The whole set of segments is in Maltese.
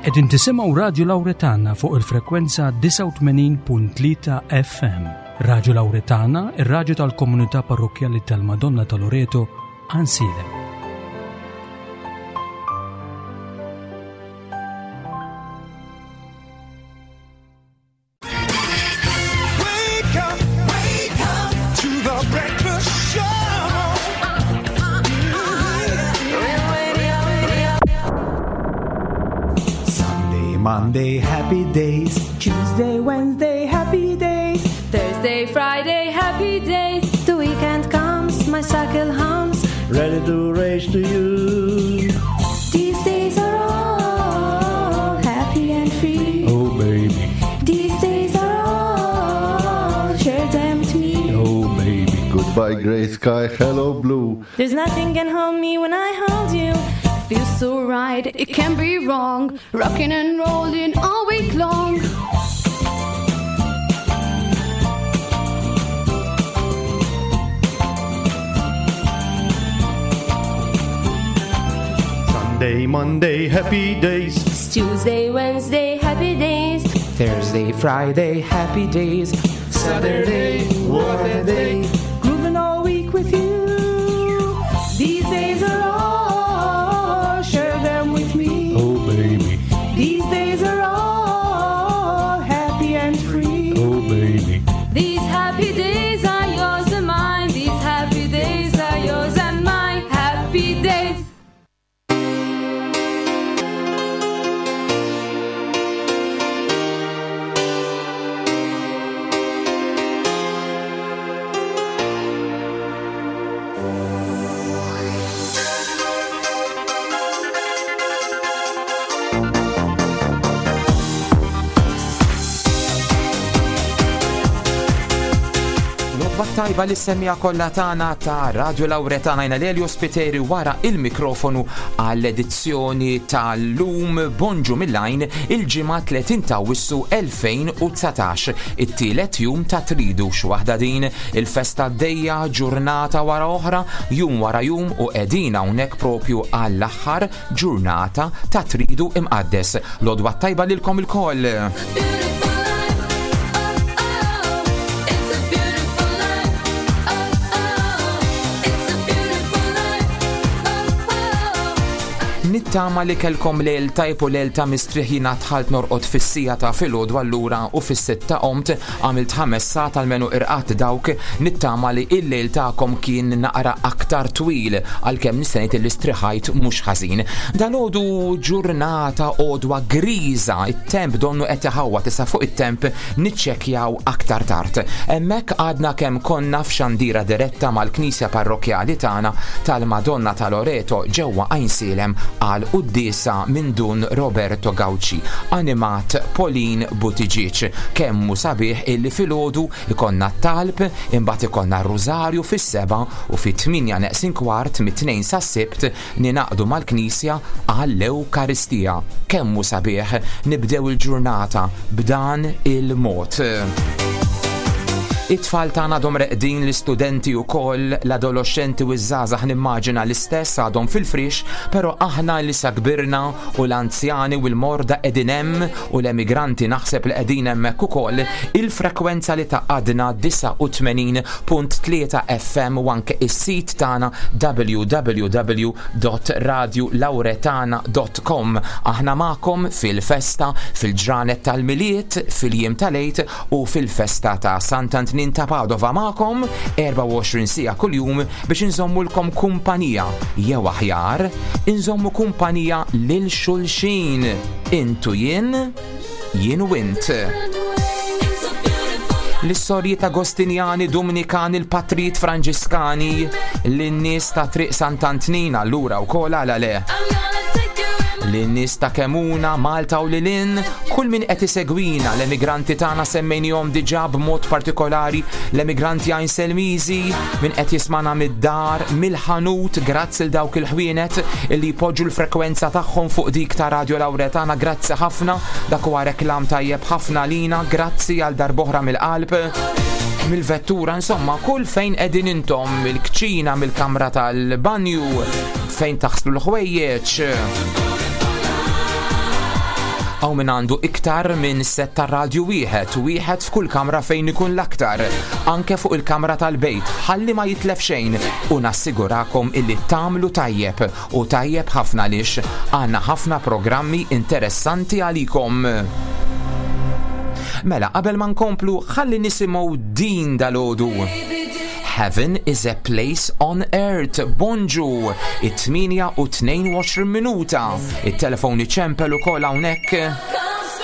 Qegħdin tisimgħu Radio Lawretana fuq il-frekwenza 89.3 FM. Radio Lawretana, ir-radju tal-Komunità Parrokjali tal-Madonna ta' Loreto, Ansilem. Monday, happy days. Tuesday, Wednesday, happy days. Thursday, Friday, happy days. The weekend comes, my cycle hums, Ready to race to you. These days are all happy and free. Oh, baby. These days are all, share them to me. Oh, baby. Goodbye, grey sky. Hello, blue. There's nothing can hold me when I hold you. Feels so right, it can't be wrong. Rocking and rolling all week long. Sunday, Monday, happy days. Tuesday, Wednesday, happy days. Thursday, Friday, happy days. Saturday, what a day. Grooving all week with you. These days are all, share them with me. Oh, baby. These days are all happy and free. Oh, baby. These happy days are yours and mine. These happy days are yours and mine. Happy days. Tajba li semmija kollha tagħna ta' Radio Lawretana jna Lelio Spiteri wara il-mikrofonu għall-edizzjoni tal-lum Bonġu mill-lajn il-ġimgħa 30 ta' Awwissu 2019, it-tielet jum ta' Tridu x'waħda din il-festa dejja ġurnata wara oħra, jum wara jum u qegħdin hawnhekk propju għall-aħħar ġurnata ta' Tridu imqaddes. Lodwa tajba lilkom ilkoll. Nittama li kelkom lejl tajb u lejl ta' mistriħina tħalt norqod fis-sija ta' filgħodu allura u fis-sitta qomt għamilt 5 sat għalmenu irqat dawk. Nittama li il-lejl tagħkom kien naqra aktar twil għalkemm nistgħid li striħajt mhux ħażin. Dalgħodu ġurnata għodwa griża, it-temp donnu qed iħawwa tisa' fuq it-temp niċċekkjaw aktar tard. Hemmhekk għadna kemm konna f'xandira diretta mal-Knisja Parrokjali tagħna tal-Madonna ta' Loreto ġewwa Ansilem għal qudiesa minn dun Roberto Gauci, animat Pauline Buttigieg. Kemmu sabiħ illi filgħodu ikonna talb, imbagħad ikonna r-rużarju fis-7 u fit-8:15 mit-2 sas-sibt ninaqdu mal-Knisja għall-Ewkaristija. Kemmu sabiħ nibdew il-ġurnata b'dan il-mod. It-tfal tagħna għadhom reqdin l-istudenti wkoll, l-adolescenti u ż-żgħażagħ nimmaġina l-istess għadhom fil-frix, però aħna li sa kbirna u l-anzjani u l-morda qegħdin hemm u l-emigranti naħseb li qegħdin hemmhekk ukoll, il-frekwenza li taqadna 89.3 FM u anke is-sit tagħna www.radiolawretana.com. Aħna magħkom fil-festa, fil-ġranet tal-miliet, fil-jiem tal-għid u fil-festa ta' Sant ta' Padova ma'kom 24 sija kuljum biex inżommulkom kumpanija jew aħjar inżommu kumpanija lil xulxin. Intu jien u int. L-istorji ta' Agostinjani, Dominikani, il-Patrit Franġiskani, l-nies ta' Triq Sant'Antonina allura wkoll għala le. L-nies ta' Kemuna, Malta u Lilin, kull min qed isegwina, l-emigranti tagħna semmejnihom diġà b'mod partikolari, l-emigranti għajn Selmiżi, min qed jismana mid-dar, mill-ħanut, grazzi l dawk il-ħwienet illi jpoġġu l-frekwenza tagħhom fuq dik ta' Radio Lawretana, grazzi ħafna, dak huwa reklam tajjeb ħafna lina, grazzi għal darb'oħra mill-qalb. Mill-vettura, insomma, kull fejn qegħdin intom, mill-kċina, mill-kamra tal-banju, fejn taħslu l-ħwejjeġ. Aw min għandu iktar minn set ta' radju wieħed f'kull kamra fejn ikun l-aktar, anke fuq il-kamra tal-bejt, ħalli ma jitlef xejn u nassigurakom illi tagħmlu tajjeb u tajjeb ħafna lix għandna ħafna programmi interessanti għalikom. Mela, qabel ma nkomplu, ħalli nisimgħu din dalodu. Heaven is a place on earth. Bonġu, it-8 u 22 minuta. Il-telefoni ċempel ukoll hawnhekk.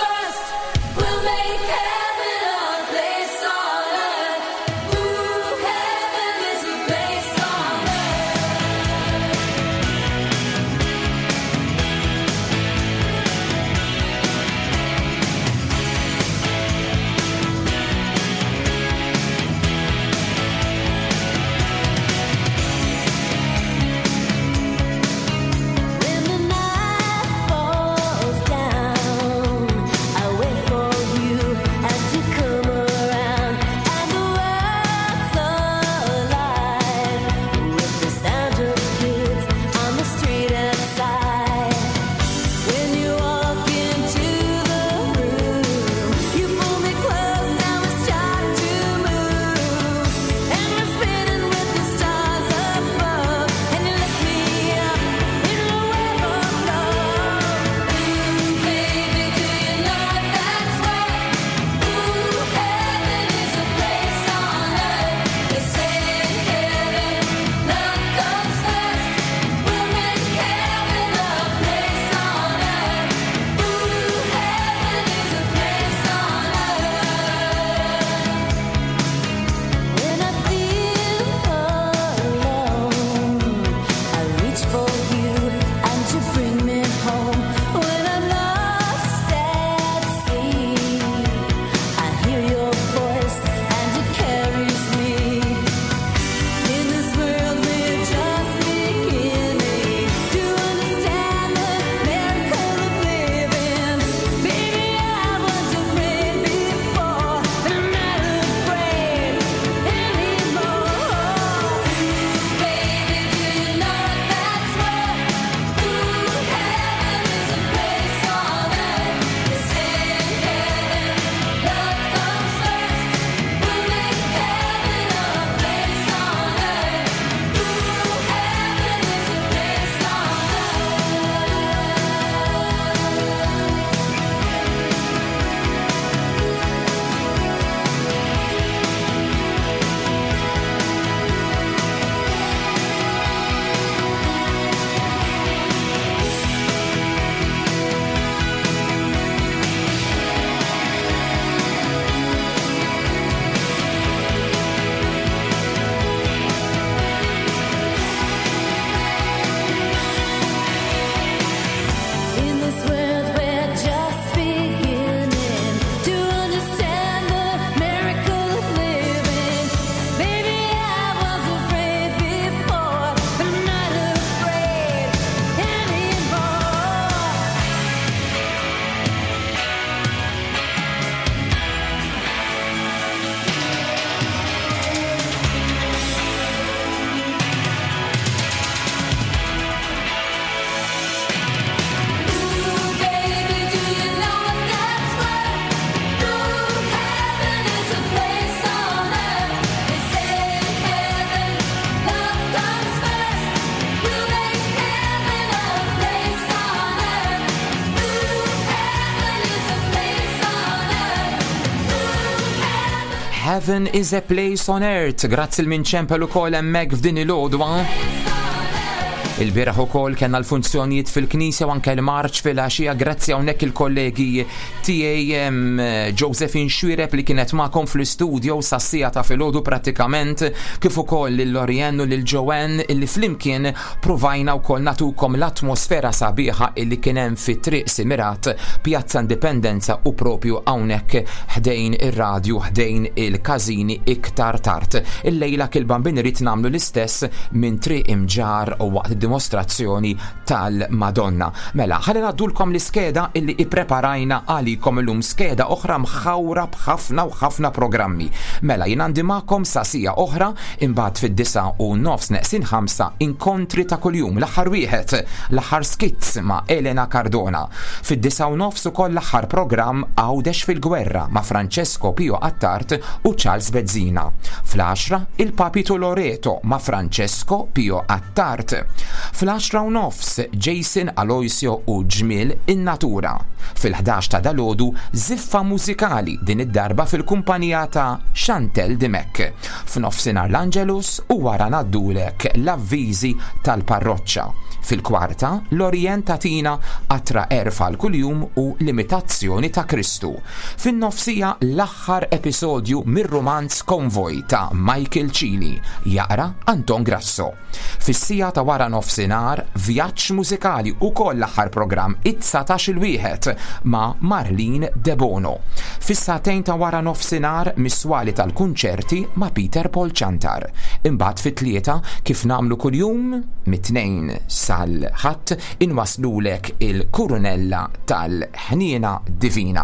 Heaven is a place on earth. Grazzi l-min ċempel ukoll hemmhekk f'din il-għodwa. Il-bieraħ ukoll kellna l-funzjonijiet fil-Knisja u anke l-marċ fil-għaxija grazzi hawnhekk il-kollegi tiegħi Josephine Xwireb li kienet magħkom fl-istudio sassija ta' filgħodu prattikament, kif ukoll lil Lorien u lil Joanne illi flimkien provajna wkoll nagħtukom l-atmosfera sabiħa illi kien hemm fit-triq Simirat Pjazza Indipendenza u propju hawnhekk ħdejn ir-radju ħdejn il-każini iktar tard. Il-lejla kil-bambin irid nagħmlu l-istess minn triq Imġar u waqt id-dimostrazzjoni tal-Madonna. Mela, ħalli ngħaddulkom l-iskeda illi ippreparajna għalikom illum, skeda oħra mħawra b'ħafna u ħafna programmi. Mela, jien għandi magħkom sasija oħra, imbagħad fid-9:09 inkontri ta' kuljum, l-aħħar wieħed, l-aħħar skizz ma' Elena Cardona. Fid-9:09 ukoll l-aħħar programm Għawdex fil-gwerra ma' Francesco Pio Attart u Charles Bezzina. Fl-10 il-Papito Loreto ma' Francesco Pio Attart. Fl-10:09 Jason Aloisio u Ġmil in-Natura. Fil-11 ta' dalodu ziffa mużikali, din id-darba fil-kumpanija ta' Chantel Dimek. F'nofsinhar l-Angelus u wara naddulek l-avviżi tal-parroċċa. Fil-kwarta l-Orjentatina Atra erfa l-kuljum u Limitazzjoni ta' Kristu. Fin-nofsija l-aħħar episodju mir-romanz Konvoj ta' Michael Cini, jaqra Anton Grasso. Fis-sija ta' wara nofsinhar vjaġġ mużikali u koll l-aħħar programm it-19 il-wieħed ma' Marlene De Bono. Fis-satejn ta' wara nofsinhar miswali tal-kunċerti ma' Peter Paul Chantar. Imbagħad fit-tlieta kif nagħmlu kuljum mit-tnejn sal-ħadd inwaslulek il-kurunella tal-ħniena divina.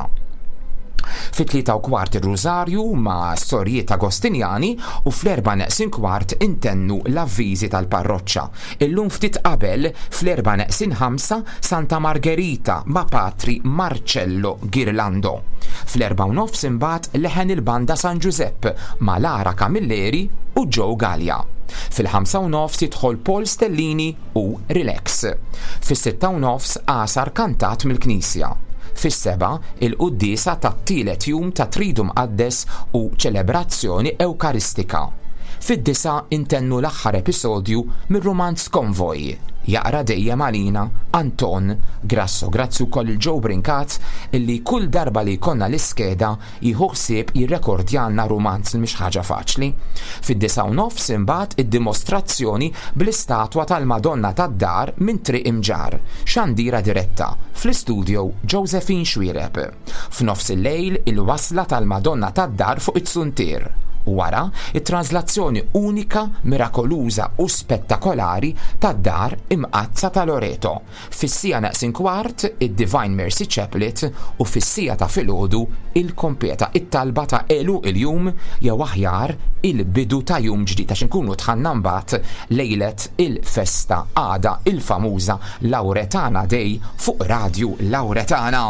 Fit-3:15 ir-Rużarju ma' storjiet Agostinjani u fl-4:15 intennu l-avviżi tal-parroċċa. Illum ftit qabel fl-4:05 Santa Margherita ma' Patri Marcello Ghirlando. Fl-4:30 imbagħad leħen il-banda San Giuseppe ma' Lara Camilleri u Joe Gallia. Fil-5:30 jidħol Paul Stellini u Relax. Fis-6:30 Asar kantat mill-Knisja. Fis-7 il-qudiesa tat-tielet jum ta' Tridu Mqaddes u ċelebrazzjoni Ewkaristika. Fid-9 intennu l-aħħar episodju mir-romanz Konvoj, jaqra dejjem għalina Anton Grasso. Grazzi wkoll il-Joe Brinkat illi kull darba li jkollna l-iskeda jieħu ħsieb jirrekordjanna romanz li mhix ħaġa faċli. Fid-9:30 imbagħad id-dimostrazzjoni bl-istatwa tal-Madonna tad-Dar minn Triq Imġar, xandira diretta fl-istudio Josephine Xwiereb. F'nofs il-lejl il-wasla tal-Madonna tad-Dar fuq it-Suntir. Wara, it-translazzjoni unika, mirakoluża u spettakolari tad-Dar imqazza ta' Loreto. Fis-sija naqsin kwart id-Divine Mercy Chaplet u fis-sija ta' filgħodu il-kompeta it-talba ta' elu il-jum jew aħjar il-bidu ta' jum ġdid għax inkunu tħanna mbagħad lejlet il-festa għada il-famuża Lauretana Day fuq Radio Lauretana.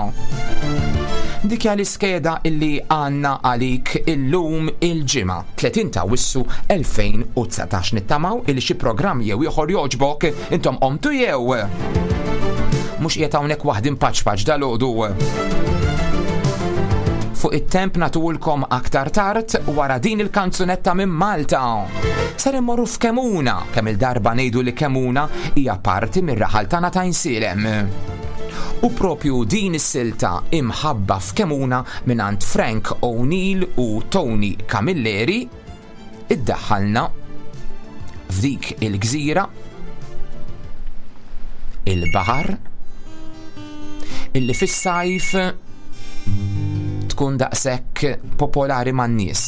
Dik hija l-iskeda illi għandna għalik illum il-ġimgħa 30 ta' Wissu 2019. Nittamaw il xi programm jew ieħor jogħġbok intom qomtu jew mhux qiegħed hawnhekk waħdin paċ dalgħodu. Fuq it-temp natulkom aktar tard wara din il-kanzunetta minn Malta. Sar immorru f'Kemuna, kemm il-darba ngħidu li Kemuna hija parti mir-raħal tagħna ta' Insilem. U propju din is-silta imħabba f'Kemuna minant Frank O'Neill u Tony Camilleri iddaħħalna f'dik il-gżira il-baħar illi fis-sajf tkun daqshekk popolari man-nies.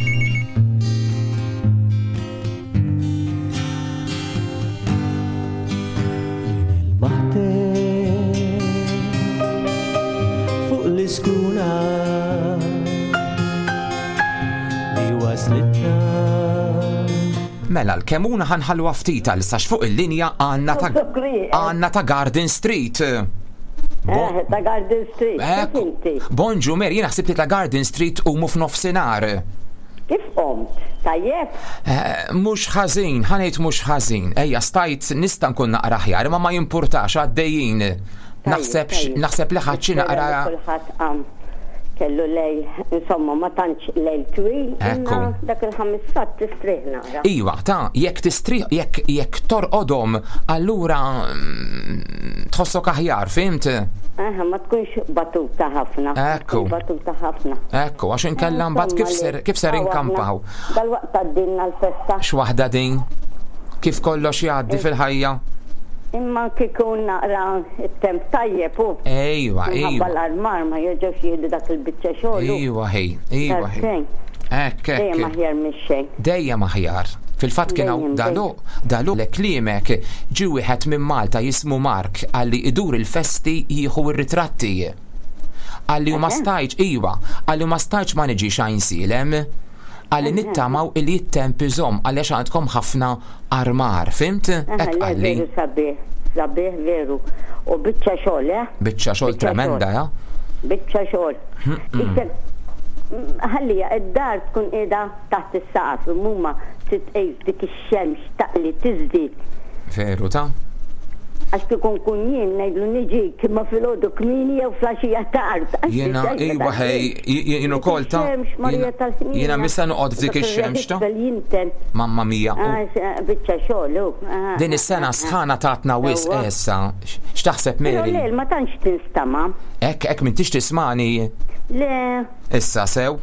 L-iskuna li waslitna. Mela l-Kemuna ħanħallu ftit għal sax fuq il-linja għandna ta' Garden Street. Ta' Garden Street. Bonġu Mer, jiena ħsibti ta' Garden Street u mu f'nofsinhar. Kif qomt? Tajjeb? Mhux ħażin, ħanejt mhux ħażin. Ejja stajt nista' nkun naqra aħjar, ma jimpurtax għaddejjin. Naħseb li ħadd xi naqra kulħadd kellu lejl, insomma ma tantx lejl twil, imma dak il-5 sat tistrih nara. Iva, jekk tistrih jekk torqodhom allura tħossok aħjar, fimt? Ma tkunx batuta ħafna. Batuta ħafna. Ekku, għax inkella mbagħad kif ser inkampaw. Dalwaqt għaddinna l-festa. X'waħda din? Kif kollox jgħaddi fil-ħajja? Imma kikun naqra it-temp tajjeb u. Ejwa. L-armar ma jirġgħux jieħdu dak il-biċċa xogħol. Ejwa. Dejjem aħjar mix-xejn. Dejjem aħjar. Fil-fatt kien dalu l-klimek ġi wieħed minn Malta jismu Mark għalli idur il-festi jieħu ir-ritratti. Għalli ma stajċ ma niġi xajn silem. Għalli nittamaw il jittemp iżom għaliex għandkom ħafna armar, fimt? Għalli. Sabiħ veru. U biċċa xogħol, Biċċa xogħol tremenda, ja? Biċċa xogħol. Ħallija, id-dar tkun qiegħda taħt is-saqaf, mumma titqejs dik ix-xemx taqli tiżdied. Veru ta'? Għax kikun kun jien ngħidlu niġik ma filgħodu kmini jew flaxija tard. Jiena jien ukoll ta' jiena mista noqgħod f'dik ix-xemx ta'. Mamma mija. Biċċa xogħol. Din is-sena sħana tatna wisq issa. X'taħseb Mary? Le, ma tantx tinstama'. Hekk m'intix tismani. Le. Issa sew.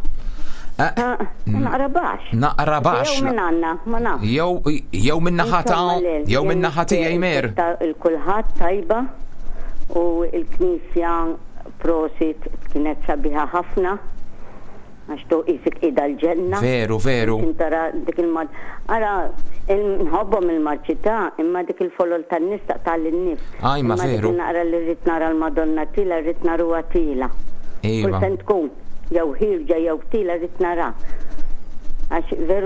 Naqra baxx. Jew minn għandna, ma naf. Jew minn naħata, jew minn naħati jgħajmer. Il-kulħadd tajba u l-Knisja prosit kienet sabiħa ħafna għax tu isik qiegħda l-ġenna. Veru. Tara dik ara nħobbhom il-marċità imma dik il-folol tan-nista tal-nifs. Ma veru. Naqra li rrid nara l-Madonna tila, rrid naruha tila. Kull tkun. Jew ħirġa jew tila rrid nara. Għax veru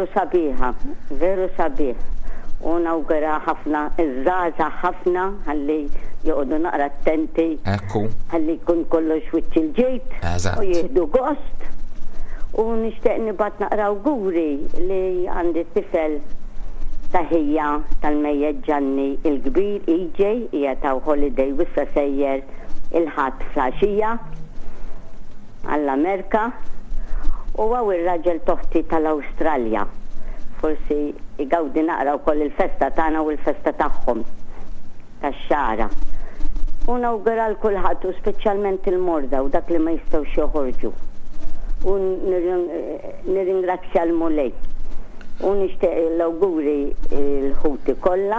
sabiħ. U nawgura ħafna, iż-żgħażagħ ħafna ħalli joqogħdu naqra attenti. Ekku. Ħalli jkun kollox wiċċ il-ġejt. U jieħdu gost. U nixtieq nibgħat naqra awguri li għandi tifel taħija tal-mejjed Ġanni il-kbir EJ hija ta' holiday wissa sejjer il-ħadd flaxija għall-Amerika u għaw ir-raġel toħti tal-Awstralja. Forsi igawdi naqra wkoll il-festa tagħna u l-festa tagħhom tax-xara. U nawgura l-kulħadd u speċjalment il-morda u dak li ma jistgħux joħorġu. U nirringrazzja l-mulej. U nixtieq l-awguri l-ħuti kollha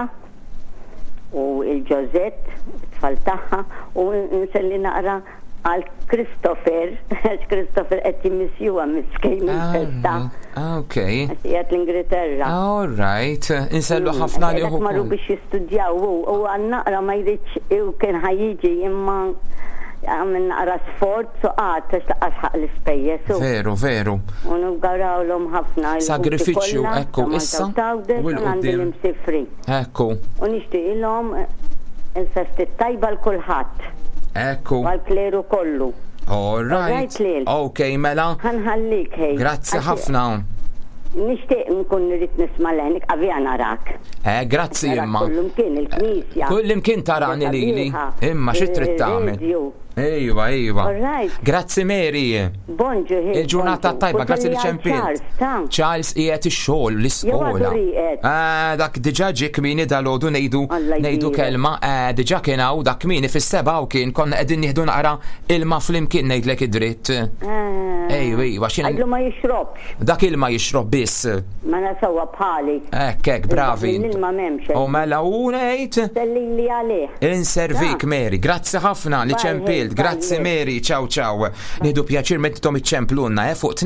u l-Ġozett, tfal tagħha u nselli naqra għal Christopher qed jimmissjuha miskejn il-festa. Okay. Qiegħed l-Ingilterra. All right. Insellu ħafna li hu. Marru biex jistudjaw u għan-naqra ma jridx u kien ħajjiġi imma għamil naqra sfort so għad taxtaqas ħaq l-ispejjeż. Veru. U nuggarawlhom ħafna. Sagrifiċċju ekku issa. U l-imsifri. Ekku. U nixtieqilhom il-festi tajba l-kulħadd. Ekku. Għal-kleru kollu. All right. Ok, mela. Ħanħallik, hej. Grazzi ħafna. Nixtieq nkun nrid nisma' leħnik avija narak. Grazzi imma. Kullimkien il-Knisja. Kullimkien tarani lili. Imma xi trid tagħmel. Ejwa. Grazzi Mary. Bonġu. Il-ġurnata tajba, grazzi li ċempiet. Charles qiegħed ix-xogħol l-iskola. Dak diġà ġie kmieni dalodu ngħidu kelma, diġà kien hawn dak kmieni fis-7 u kien konna qegħdin nieħdu naqra ilma flimkien ngħidlek id-dritt. Ejwa, xi għajlu ma jixrobx. Dak ilma jixrob biss. Ma nasewwa bħali. Hekk, bravi. L-ilma m'hemmx. U mela u ngħid. Sellili għalih. Inservik Mary, grazzi ħafna li ċempilt. Grazzi Mary, ciao. Nidu pjaċir mettom iċċemplunna fuq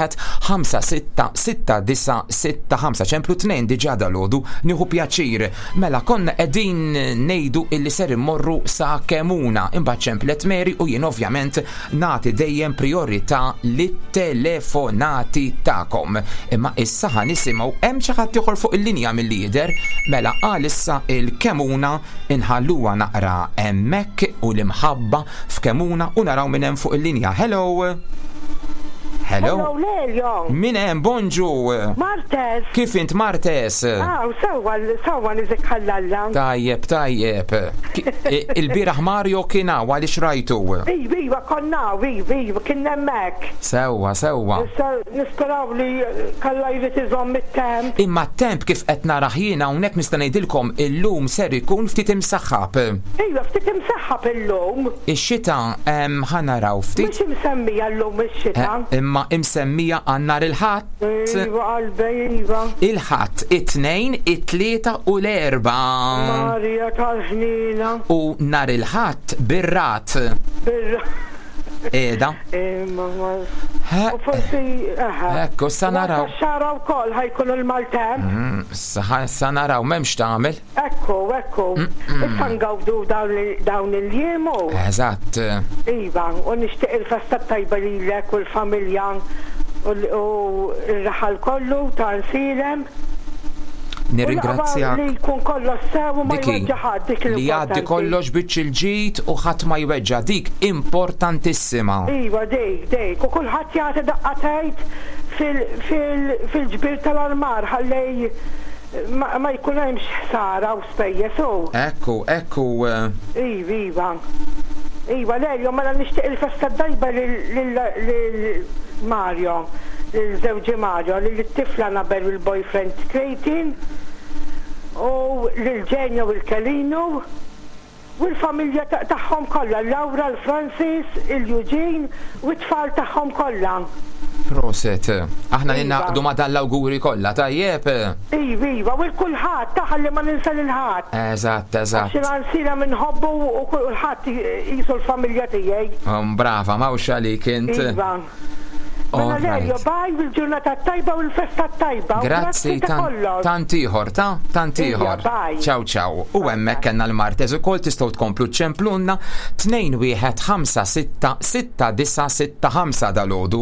2-1-5-6-6-9-6-5 ċemplu 2 diġà dalodu, nieħu pjaċir. Mela konna qegħdin ngħidu illi ser immorru sa Kemuna. Imbagħad ċemplet Mary u jien ovvjament nagħti dejjem priorità lit-telefonati tagħkom. Imma issa ħanisimgħu hemm xi ħadd ieħor fuq il-linja mill-lider, mela qal issa il-Kemuna inħalluha naqra hemmhekk u l-imħabba f'Kemuna u naraw minn hemm fuq il-linja. Hello Lelio. Min hemm bonġu? Martes. Kif int Martes? Sewwa niżek ħallalla. Tajjeb. Il-bieraħ Mario kien hawn għaliex rajtu. Iva konna, iva kien hemmhekk. Sewwa. Nisperaw li kalla jrid iżomm it-temp. Imma t-temp kif qed nara jiena hawnhekk nista' ngħidilkom illum ser ikun ftit imsaħħab. Iva ftit imsaħħab illum. Ix-xita ħanaraw ftit. Mhux imsemmija llum ix-xita. Imma imsemmija għan-nhar il-ħadd. Iva qalbej iva. Il-ħadd it-tnejn, it-tlieta u l-erba'. Marja tal-ħnina. U nhar il-ħadd bir-rat. Eda. Forsi, Ekku, sa naraw. Xara u koll ħajkunu l-Maltem. Sa naraw, memx tagħmel. Ekku. Issa ngawdu dawn il-jiemu. Eżatt. Iva, u nixtieq il-festa tajba lilek u l-familja u l-raħal kollu ta' nsirem. Nirringrazzjak. Li jkun kollox sew u ma jweġġaħad dik li jgħaddi kollox biċ il-ġid u ħadd ma jweġġa' dik importantissima. Iva, dik. U kulħadd jagħti daqqatajt fil-ġbir tal-armar ħallej ma jkun hemmx ħsara u spejjeż u. Ekku. Iva. Lelio, mela nixtieq il-festa tajba lil Mario. Il-żewġi Mario, l-tifla Nabel u l-boyfriend Krejtin u l-Ġenja u l-Kelinu u l-familja tagħhom kollha, Laura, l-Francis, il-Eugene u t-tfal tagħhom kollha. Proset, aħna ninnaqdu ma dan l-awguri kollha, tajjeb. Iva, u l-kulħadd taħalli ma ninsa lil-ħadd. Eżatt. Xina nsira minħobbu u kulħadd jisu l-familja tiegħi. Brava, mawx għalik int. Iva. Mela Lelio, baj bil-ġurnata tajba u l-festa tajba. Grazzi, tantiħor. Ciao. U hemmhekk kellna l-martez ukoll tistgħu tkomplu ċemplunna 215669665 dalodu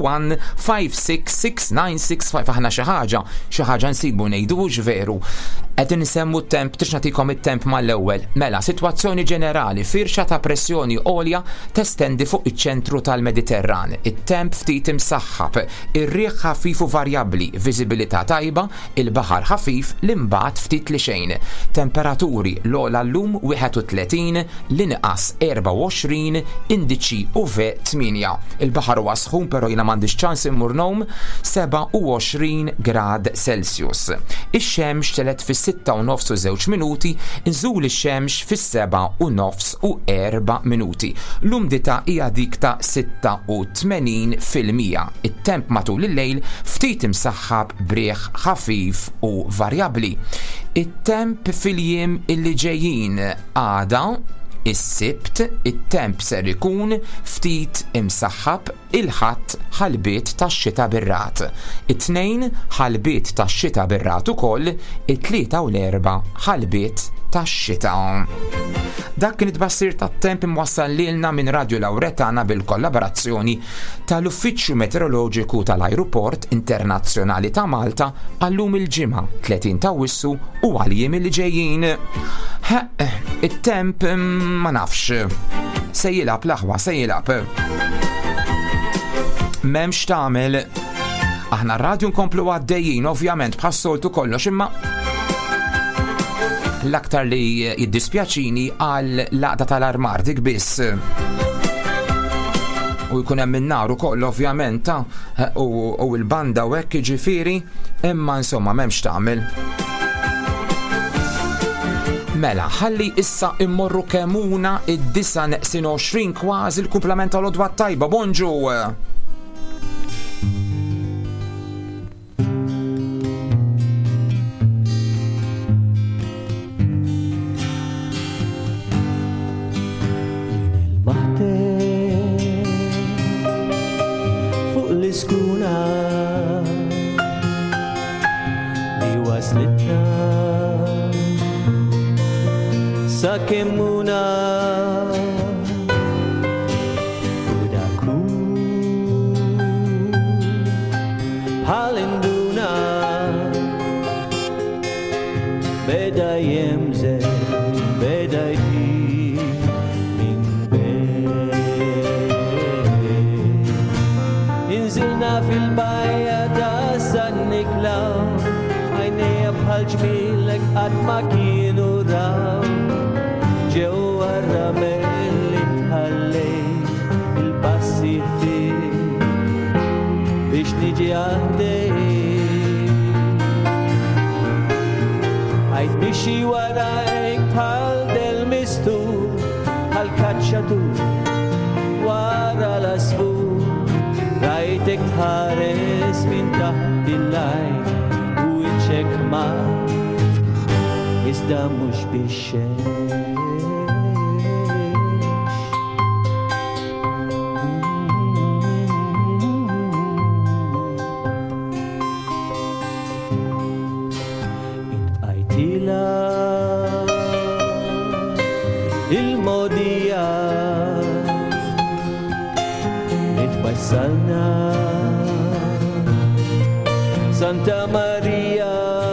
215669665 aħna xi ħaġa nsibu ngħidux veru. Qegħdin nisemmu t-temp tix nagħtikom it-temp mal-ewwel. Mela, sitwazzjoni ġenerali, firxa ta' pressjoni għolja testendi fuq iċ-ċentru tal-Mediterran. It-temp ftit imsaħħab, ir-riħ ħafif u varjabbli, viżibilità tajba, il-baħar ħafif, l-imbagħad ftit li xejn. Temperaturi l-ogħla llum 31, l-inqas 24, indiċi UV 8. Il-baħar huwa sħun però jiena m'għandix ċans immur nawm 27 grad Celsius. Ix-xemx telet fis-6:09 u 2 minuti, inżul ix-xemx fis-7:09 u 4 minuti. L-umdità hija dik ta' 86%. It-temp matul il-lejl ftit imsaħħab brieħ ħafif u varjabbli. It-temp fil-jiem illi ġejjin għada is-sibt, it-temp ser ikun ftit imsaħħab il-ħadd ħalbiet tax-xita bir-rat. It-tnejn ħalbiet tax-xita bir-rat ukoll, it-tlieta u l-erba' ħalbiet tax-xita. Dak kien it-tbassir tat-temp imwassal lilna minn Radio Lauretana bil-kollaborazzjoni tal-Uffiċċju Meteoroloġiku tal-Ajruport Internazzjonali ta' Malta għallum il-ġimgħa 30 ta' Wissu u għal-jiem li ġejjin. It-temp ma nafx. Se jilab l-aħwa, se jilab. M'hemmx tagħmel. Aħna r-radju nkomplu għaddejjin ovvjament bħas-soltu kollox imma l-aktar li jiddispjaċini għal laqda tal-armar dik biss. U jkun hemm in-nar ukoll ovvjament u l-banda u hekk jiġifieri, imma insomma m'hemmx tagħmel. Mela, ħalli issa immorru kemmuna id-9:20 kważi l-kumplament tal-odwa tajba, bonġu! Fuq l-iskuna li waslitna sa kemmuna u daku bħal-induna beda jemżel beda jti min bed inżilna fil-bajja ta' San Niklaw għajnejja bħal ġmilek qatt ma kienu raw ġewwa r-ramel li tħallejt il-passi fik biex niġi għandejk għajt bixi warajk bħal del-mistur bħal kaċċatur wara l-asfur rajtek tħares minn taħt il-lajt u iċċek ma iżda mhux biex il-modija nitwassalna Santa Maria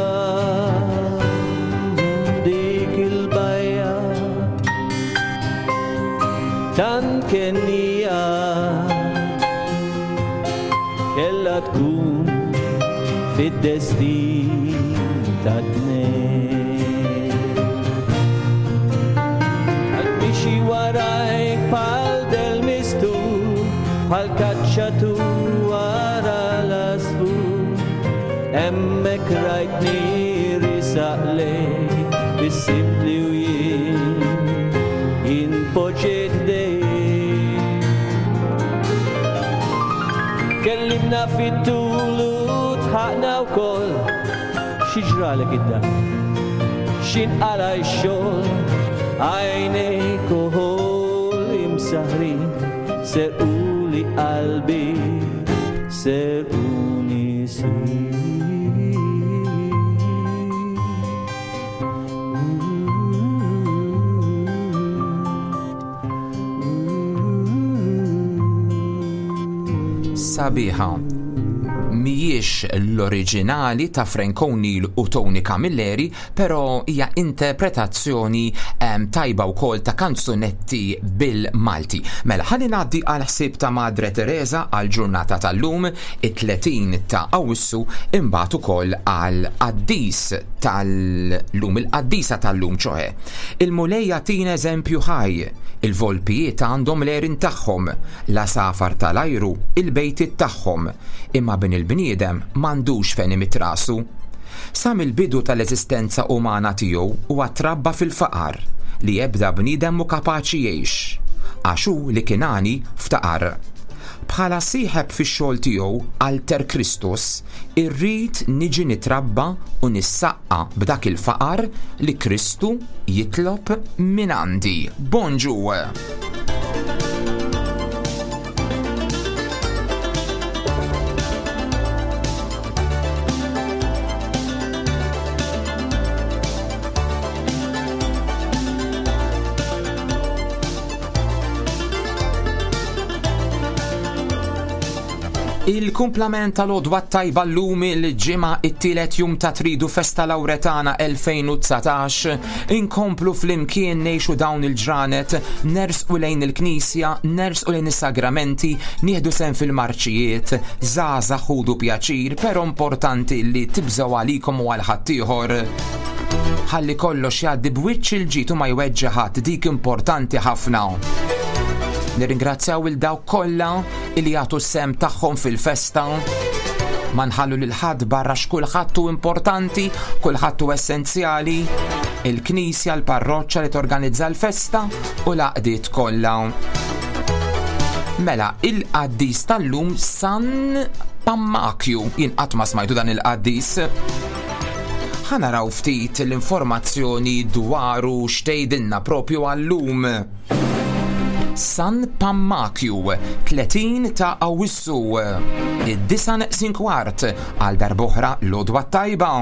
dik il-bajja tant kennija kella tkun fid-destin ta' tnejn għal-mixi warajk bħal del-mistu bħal kaċċatu wara l-asfur emmek rajtni risaqlejk bis-simpli u jien poġġejt dejk kellimna fit-tul u tħaqna wkoll xi ġralek id-dar x'inqala x-xogħol għajnejk uħol imsaħrin serquli qalbi serquni sir sabiħa mhijiex l-oriġinali ta' Frank O'Neill u Tony Camilleri, però hija interpretazzjoni tajba wkoll ta' kanzunetti bil-Malti. Mela ħalli ngħaddi għal ħsieb ta' Madre Teresa għal ġurnata tal-lum it-30 ta' Awwissu imbagħad ukoll għal qaddis tal-lum il-qaddisa tal-lum ċoħe. Il-mulejja tina eżempju ħaj, il-volpijiet għandhom l-erin tagħhom, la safar tal-ajru il-bejtiet tagħhom, imma bin il-bniedem m'għandux fejn imitrasu. Sa mill-bidu tal-eżistenza umana tiegħu huwa trabba fil-faqar li ebda bniedem mu kapaċi jgħix, għax hu li kinani ftaqar. Bħala sieħeb fix-xogħol tiegħu Alter Kristus, irrid niġi nitrabba u nissaqqa b'dak il-faqar li Kristu jitlob minn għandi. Bonġu! Il-kumplament tal-odwa tajba l-lum il-ġimgħa it-tielet jum ta' tridu Festa Lawretana 2019 inkomplu fl-imkien ngħixu dawn il-ġranet, nersqu lejn il-Knisja, nersqu lejn is-sagramenti, nieħdu sehem fil-marċijiet, żgħażagħ ħudu pjaċir, però importanti li tibżgħu għalikom u għal ħaddieħor. Ħalli kollox jgħaddi b'wiċċ il-ġid u ma jweġġa' ħadd, dik importanti ħafna. Nirringrazzjaw il-dawk kollha li jagħtu s-sem tagħhom fil-festa. Ma nħallu lil ħadd barra x'kulħadd hu importanti, kulħadd hu essenzjali. Il-Knisja, l-parroċċa li torganizza l-festa u l-għaqdiet kollha. Mela, il-qaddis tal-lum San Pammakju. Jien qatt ma smajtu dan il-qaddis. Ħanaraw ftit l-informazzjoni dwaru x'tgħidilna propju għallum. San Pammakju, 30 ta' Awwissu, id-9:15 għal darb'oħra l-odwa tajba.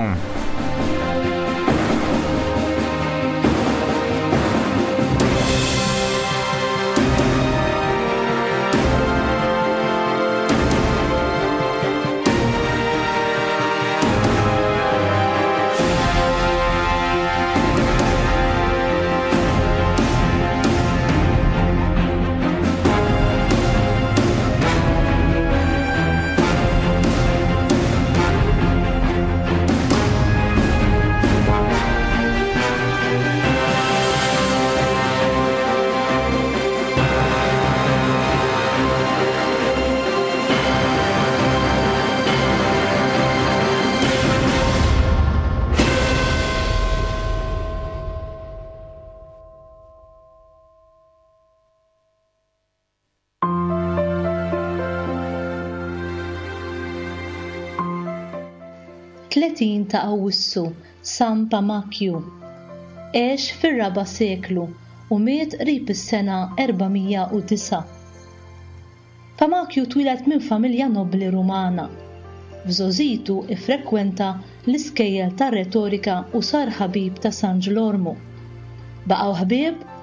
ta' Awwissu, San Pammakju. Għex fir-4 seklu u miet qrib is-sena 409. Pammakju twilet minn familja nobli Rumana. F'żożitu iffrekwenta l-iskejjel tar-retorika u sar ħabib ta' San Ġlormu. Baqgħu ħbieb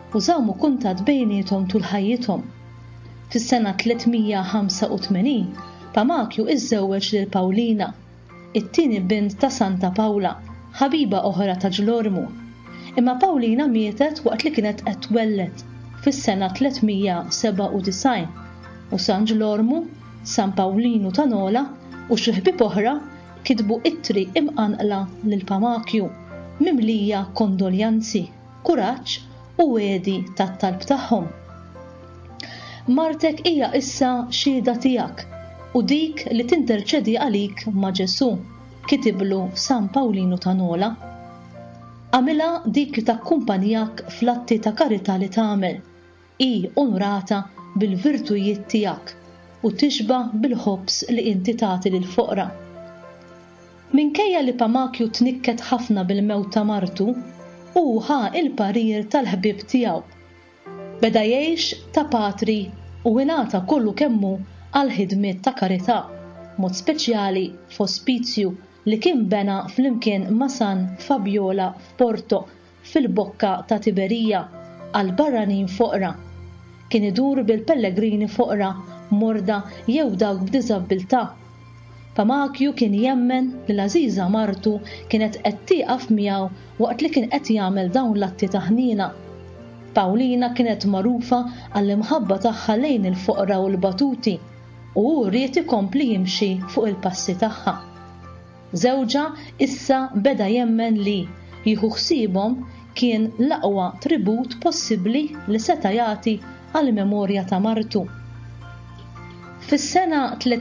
u żammu kuntatt bejniethom tul ħajjithom. Fis-sena 385 Pamakju iżżewweġ lil Pawlina, it-tieni bint ta' Santa Pawla, ħabiba oħra ta' Ġlormu. Imma Pawlina mietet waqt li kienet qed twellet fis-sena 397 u San Ġlormu, San Pawlinu ta' Nola u xi ħbieb oħra kitbu ittri imqanqla lil Pamakju mimlija kondoljanzi, kuraġġ u wedi tat-talb tagħhom. Martek hija issa xhieda tiegħek u dik li tinterċedi għalik ma' Ġesu, kitiblu San Pawlinu ta' Nola. Għamilha dik li takkumpanjak fl-atti ta' karità li tagħmel, hi onorata bil-virtujiet tiegħek u tixba bil-ħobbs li inti tagħti lil-foqra. Minkejja li Pamakju tnikket ħafna bil-mewt ta' martu, hu ħa il-parir tal-ħbieb tiegħu. Beda jgħix ta' patri u ingħata kollu kemmu għal ħidmiet ta' karità, mod speċjali f'ospizju li kien bena flimkien ma' San Fabiola f'Porto fil-bokka ta' Tiberija għal barranin foqra. Kien idur bil-pellegrini foqra morda jew dawk b'diżabbiltà. Pamakju kien jemmen li l-għażiża martu kienet qed tieqaf miegħu waqt li kien qed jagħmel dawn l-atti ta' ħniena. Pawlina kienet magħrufa għall-imħabba tagħha lejn il-foqra u l-batuti u rrid ikompli jimxi fuq il-passi tagħha. Żewġa issa beda jemmen li jieħu ħsiebhom kien l-aqwa tribut possibbli li seta' jagħti għall-memorja ta' martu. Fis-sena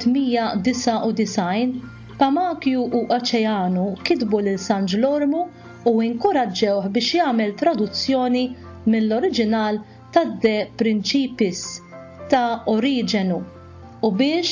399 Pamakju u Aċejanu kitbu lil San Ġlormu u inkoraġġewh biex jagħmel traduzzjoni mill-oriġinal ta' De Principis ta' Oriġenu u biex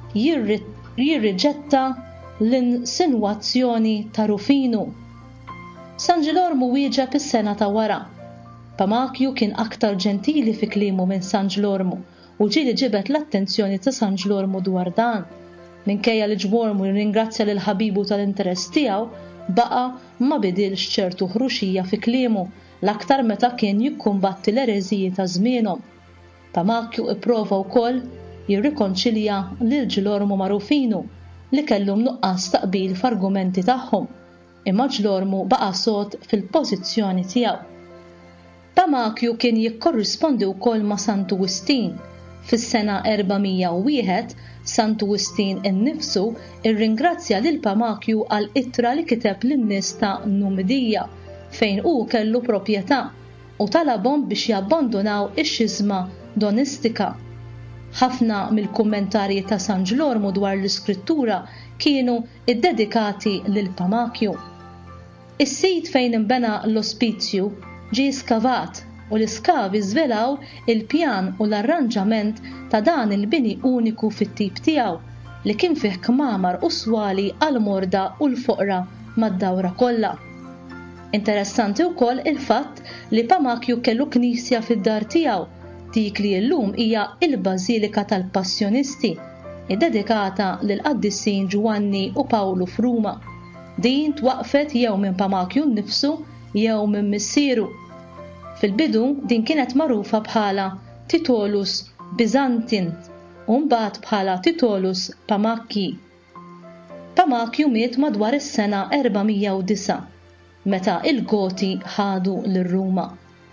jirriġetta l-insinwazzjoni ta' Rufinu. San Ġlormu wieġeb is-sena ta' wara. Pamakju kien aktar ġentili fi kliemu minn San Ġlormu u ġieli ġibet l-attenzjoni ta' San Ġlormu dwar dan. Minkejja li Ġlormu ringrazzja lil ħabibu tal-interess tiegħu, baqa' ma bidilx ċertu ħruxija fi kliemu l-aktar meta kien jikkumbatti l-ereżiji ta' żmienhom. Pamakju ipprova wkoll jirrikonċilja lil Ġlormu ma' Rufinu li kellhom nuqqas taqbil f'argumenti tagħhom, imma Ġlormu baqa' sod fil-pożizzjoni tiegħu. Pamakju kien jikkorrispondi wkoll ma' Sant Wistin. Fis-sena 401 Sant Wistin innifsu irringrazzja lil Pamakju għal ittra li kiteb lin-nies ta' Numidija fejn hu kellu proprjetà u talabhom biex jabbandonaw ix-xiżma donistika. Ħafna mill-kummentarji ta' San Ġlormu dwar l-iskrittura kienu iddedikati lil Pamakju. Is-sit fejn inbena l-ospizju ġie skavat u l-iskavi żvelaw il-pjan u l-arranġament ta' dan il-bini uniku fit-tip tiegħu li kien fih kmamar u swali għal-morda u l-foqra mad-dawra kollha. Interessanti wkoll il-fatt li Pamakju kellu knisja fid-dar tiegħu, dik li llum hija il-Bażilika tal-Passjonisti, iddedikata lil qaddissin Ġwanni u Pawlu f'Ruma. Din twaqfet jew minn Pamakju nnifsu jew minn missieru. Fil-bidu din kienet magħrufa bħala Titolus Bizantin u mbagħad bħala Titolus Pamakji. Pamakju miet madwar is-sena 409 meta il-Goti ħadu lir-Ruma.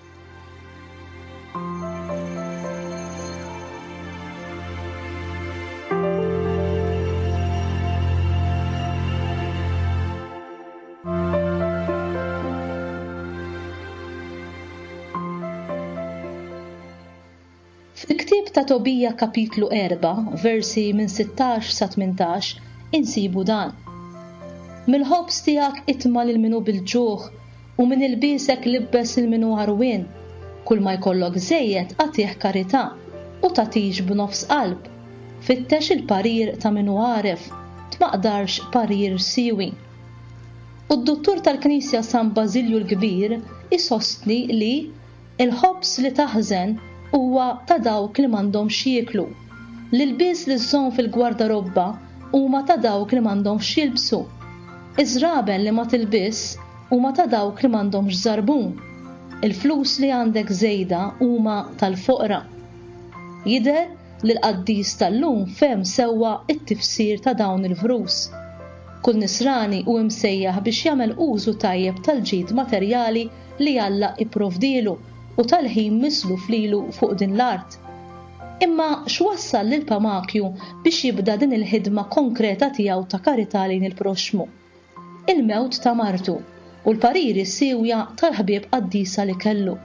Fil-ktieb ta' Tobija kapitlu 4, versi minn 16 sa 18, insibu dan. Mill-ħobs tiegħek itma' lil minu bil-ġuħ u minn ilbiesek libbes lil minu ħarwien. Kull ma jkollok żejjed agħtih karità u tagħtix b'nofs qalb. Fittex il-parir ta' minu għaref, tmaqdarx parir siwi. U d-dottur tal-Knisja San Bażilju l-Kbir isostni li il-ħobs li taħżen huwa ta' dawk li m'għandhomx jieklu. L-ilbies li żżomm fil-gwardarobba huma ta' dawk li m'għandhomx jilbsu. Iż-żraben li ma tilbis huma ta' dawk li m'għandhomx żarbun. il-flus li għandek żejda huma tal-foqra. Jidher li l-qaddis tal-lum fehm sewwa t-tifsir ta' dawn il-flus. Kull nisrani hu msejjaħ biex jagħmel użu tajjeb tal-ġid materjali li Alla ipprovdilu u tal-ħin mislu flilu fuq din l-art. Imma x'wassal lil Pamakju biex jibda din il-ħidma konkreta tiegħu ta' karità lejn il-proxmu? Il-mewt ta' martu u l-pariri siwja tal-ħbieb qaddisa li kellu.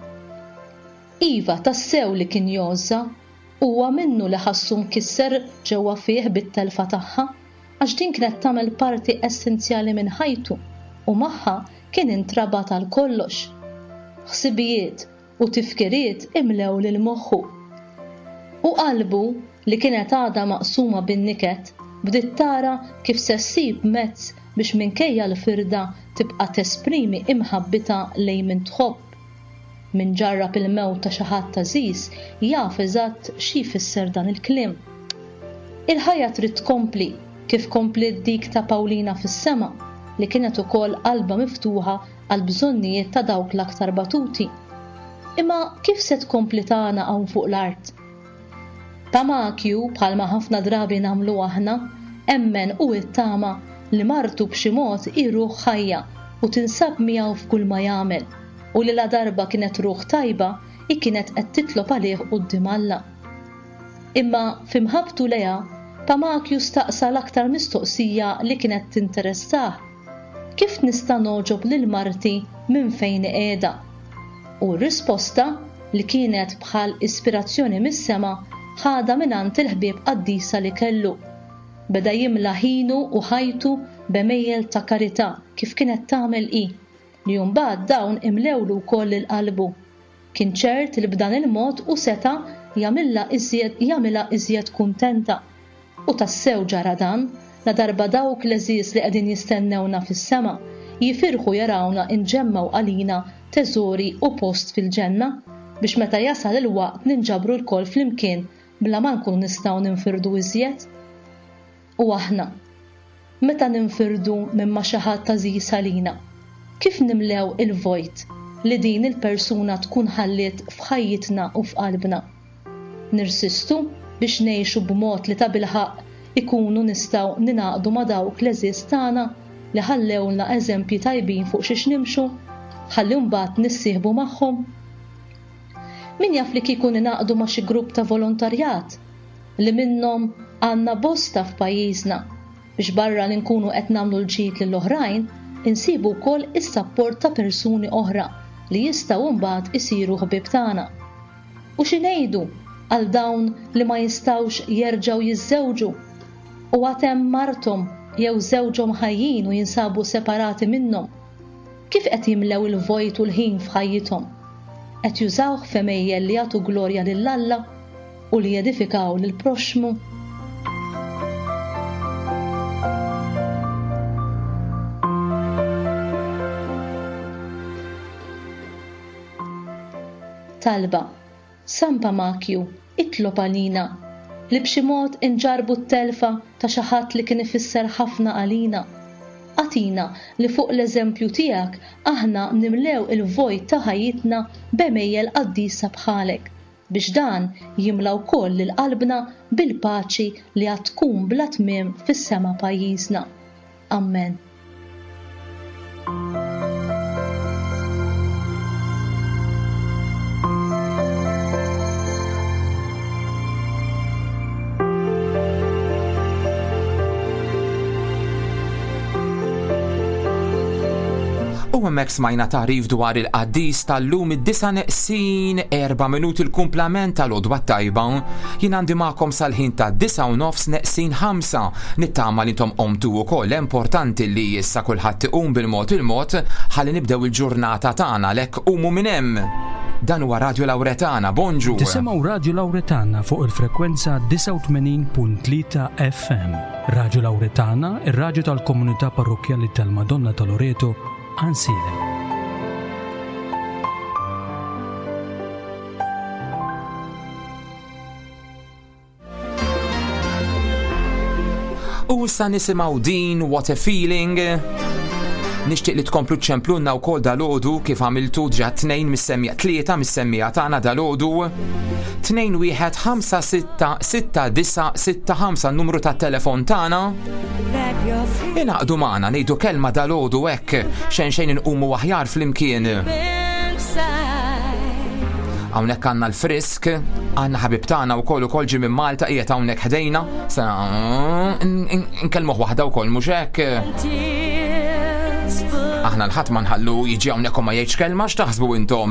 Iva tassew li kien jozza huwa minnu li ħassu mkisser ġewwa fih bit-telfa tagħha għax din kienet tagħmel parti essenzjali minn ħajtu u magħha kien intrabat għal kollox. Ħsibijiet u tifkiriet imlew lil moħħu. U qalbu li kienet għadha maqsuma bin-niket bdiet tara kif se ssib mezz biex minkejja l-firda tibqa' tesprimi imħabbita lejn min tħobb. Min ġarrab il-mewt ta' xi ħadd għażiż jaf eżatt xi jfisser dan il-kliem. Il-ħajja trid tkompli kif komplet dik ta' Pawlina fis-sema li kienet ukoll qalba miftuħa għal bżonnijiet ta' dawk l-aktar batuti. Imma kif se tkompli tagħna hawn fuq l-art? Pamakju bħalma ħafna drabi nagħmlu aħna, emmen u ittama li martu b'xi mod iruħ ħajja u tinsab miegħu f'kull ma jagħmel u li la darba kienet ruħ tajba kienet qed titlob għalih quddiem Alla. Imma fimħabtu leha Pamakju staqsa l-aktar mistoqsija li kienet tinteressah. Kif nista' noġob lil marti minn fejn qiegħda? U r-risposta li kienet bħal ispirazzjoni mis-sema ħada minant il-ħbieb qaddisa li kellu. Beda jimla ħinu u ħajtu b'mejjel ta' karità kif kienet tagħmel li mbagħad dawn imlewlu wkoll il-qalbu. Kien ċert li b'dan il-mod u seta' jagħmilha iżjed kuntenta. U tassew ġara dan la darba dawk l-eżiż li qegħdin jistennewna fis-sema jifirħu jarawna inġemmaw għalina teżori u post fil-ġenna biex meta jasal il-waqt ninġabru l-kol flimkien bla ma nkunu nistgħu ninfirdu iżjed. U aħna, meta ninfirdu minn ma xi ħadd għażiż għalina, kif nimlew il-vojt li din il-persuna tkun ħalliet f'ħajjitna u f'qalbna? Nirsistu biex ngħixu b'mod li ta' bilħaq ikunu nistgħu ninaqdu ma' dawk l-eżiż tagħna li ħallewlna eżempji tajbin fuq xiex nimxu, ħalli mbagħad nissieħbu magħhom. Min jaf li kieku ninaqdu ma' xi grupp ta' volontarjat li minnhom għandna bosta f'pajjiżna biex barra li nkunu qed nagħmlu l-ġid lill-oħrajn insibu wkoll is-sapport ta' persuni oħra li jistgħu mbagħad isiru ħbieb tagħna. U xi ngħidu għal dawn li ma jistgħux jerġgħu jiżżewġu u għad hemm marthom jew żewġhom ħajjin u jinsabu separati minnhom. Kif qed jimlew il-vojt u l-ħin f'ħajjithom? Qed jużawh f'emejjel li jagħtu glorja lil Alla u li jedifikaw lil proxmu. Talba, San Pamakju itlob għalina li b'xi mod inġarbu t-telfa ta' xi ħadd li kien ifisser ħafna għalina. Għatina li fuq l-eżempju tiegħek aħna nimlew il-vojt ta' ħajjitna b'emejjel qaddisa bħalek biex dan jimla wkoll lil qalbna bil-paċi li għad tkun bla tmiem fis-sema pajjiżna. Amen. U hemmhekk smajna tarif dwar il-qaddis tal-lum id-9:04 minuti l-kumplament tal-għodwa tajba. Jien għandi magħkom sal-ħin ta' 9:09 nittama li intom qomtu wkoll importanti li issa kulħadd iqum bil-mod ħalli nibdew il-ġurnata tagħna lek qumu minn hemm. Dan huwa Radio Lawretana, bonġu. Tisimgħu Radio Lawretana fuq il-frekwenza 89.3 FM. Radio Lawretana, ir-radju tal-Komunità Parrokjali tal-Madonna ta' Loreto, Ansilem. U sa nisimgħu din What a Feeling Nixtieq li tkomplu ċemplunna wkoll dalodu kif għamiltu ġa 3 mis-semmija tagħna dalodu 2156696 n-numru tat-telefon tagħna. Inaqdu magħna ngħidu kelma dalodu hekk xejn inqumu aħjar flimkien. Hawnhekk għandna l-Frisk, għandna ħabib tagħna wkoll ġi minn Malta qiegħed hawnhekk ħdejna. Sa nkellmuh waħda wkoll mhux hekk. Aħna l-ħadd ma nħallu jiġi hawnhekk u ma jgħidx kelma x'taħsbu intom?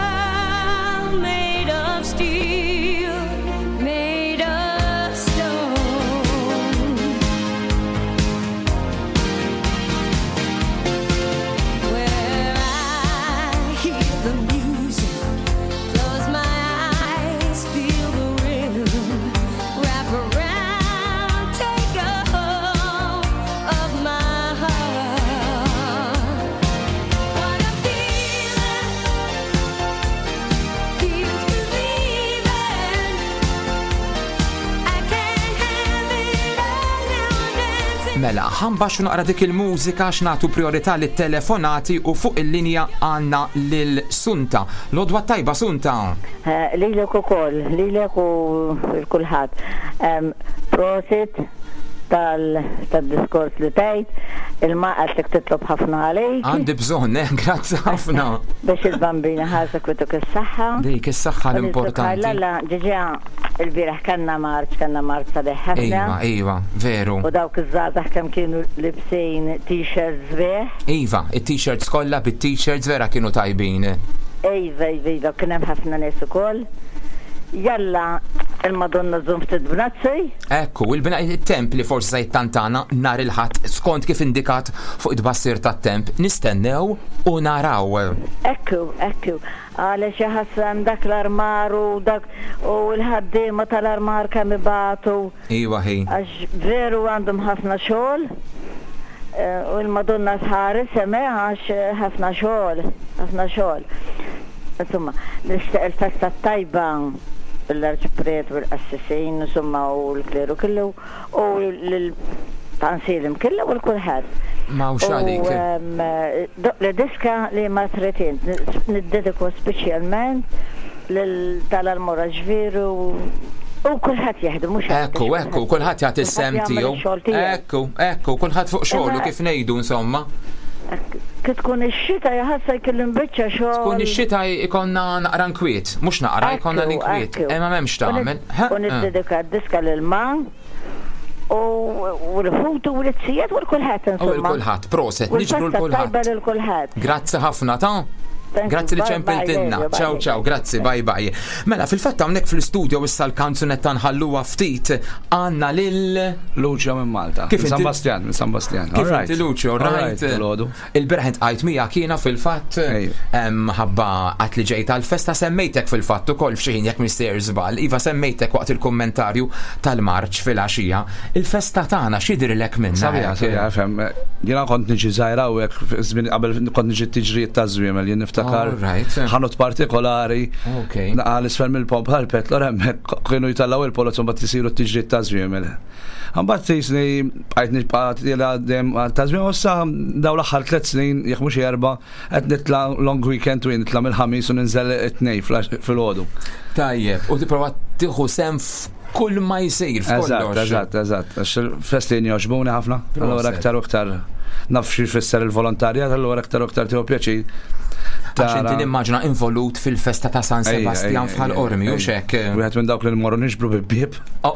Mela, ħambaxu naqra dik il-mużika x'nagħtu priorità lit-telefonati u fuq il-linja għandna lil Sunta. Lodwa tajba Sunta. Lilek ukoll, lilek u l-kulħadd. Prosit tal-diskors li tgħid, il-maqaltek titlob ħafna għalik. Għandi bżonn, grazzi ħafna. Biex il-bambina ħalsek bituk is-saħħa. Dik is-saħħa l-importanti. Lalla, ġiġa il-bieraħ kanna marċ sadeħ ħafna. Iva, veru. U dawk iż-żgħażagħ kemm kienu libsejn t-shirts sbieħ. Iva, it-t-shirts kollha bit-t-shirts vera kienu tajbin. Iva, kien hemm ħafna nies ukoll. Jalla il-Madonna żum ftit bnazzi. Ekku, il-temp li forsi se jittantana nar il-ħadd skont kif indikat fuq id-bassir tat-temp nistennew u naraw. Ekku. Għaliex jaħassem dak l-armar u l-ħaddiema tal-armar kemm ibatu. Iwa ħi. Għax veru għandhom ħafna xogħol. U l-Madonna tħares għax ħafna xogħol. Insomma, nixtieq il-festa tajba l-arċipriet u l-qassisin insomma u l-kleru kellu u l-tansilim kellu u l-kulħadd. Ma u xadik. L-diska li ma tretin niddediku speċjalment tal-almora ġviru u kulħadd jaħdem mhux Ekku, kulħadd jagħti s-sem tiegħu. Ekku, kulħadd fuq xogħlu kif ngħidu insomma. Kif tkun ix-xita jaħassa jkellim biċċa xogħol. Tkun ix-xita jkollna naqra nkwiet, mhux naqra jkollna l-inkwiet. Ma m'hemmx tagħmel. U niddedika d-diska lil man u l-ħutu u l-tsijiet u l-kulħadd insomma. U l-kulħadd, proset, niġbru l-kulħadd. Grazzi ħafna ta'. Grazzi li ċempiltinna. Ciao, grazzi, bye. Mela, fil-fatt hawnhekk fl-istudio issa l-kanzunetta nħalluha ftit għandna lil Lucio minn Malta. Kif San Bastian. Kif inti Lucio, right? Il-berħent qajt mija kiena fil-fatt ħabba qatt li ġejt tal-festa semmejtek fil-fatt ukoll f'xi ħin jekk mister żball. Iva semmejtek waqt il-kummentarju tal-Marċ fil-għaxija. Il-festa tagħna x'jidrilek minna. Sabija, fem. Jiena kont niġi żgħira u hekk qabel kont niġi t-tiġrijiet taż-żwiemel jien ħanut partikolari għal-isfel mill-pomp ħalpet l-remmek kienu jitallaw il-polot un bat jisiru t-tiġriet ta' żwiemel. Għambat tisni għajtni ta' żwiemel ussa daw l-axħar 3 snin jek mux 4 għet nitla long weekend u nitla mill-ħamis u ninżel 2 fil-ħodu. Tajjeb, u ti-prova tiħu sem kull ma jisir f'kollox. Eżatt, festin joġbuni ħafna, allora aktar u aktar nafxi fisser il-volontarjat, allora aktar u aktar tiħu pjaċi. Għax inti nimmaġna involut fil-festa ta' San Sebastian fħal-Ormi, u xek. Wieħed minn dawk li nmorru nixbru bil-bib.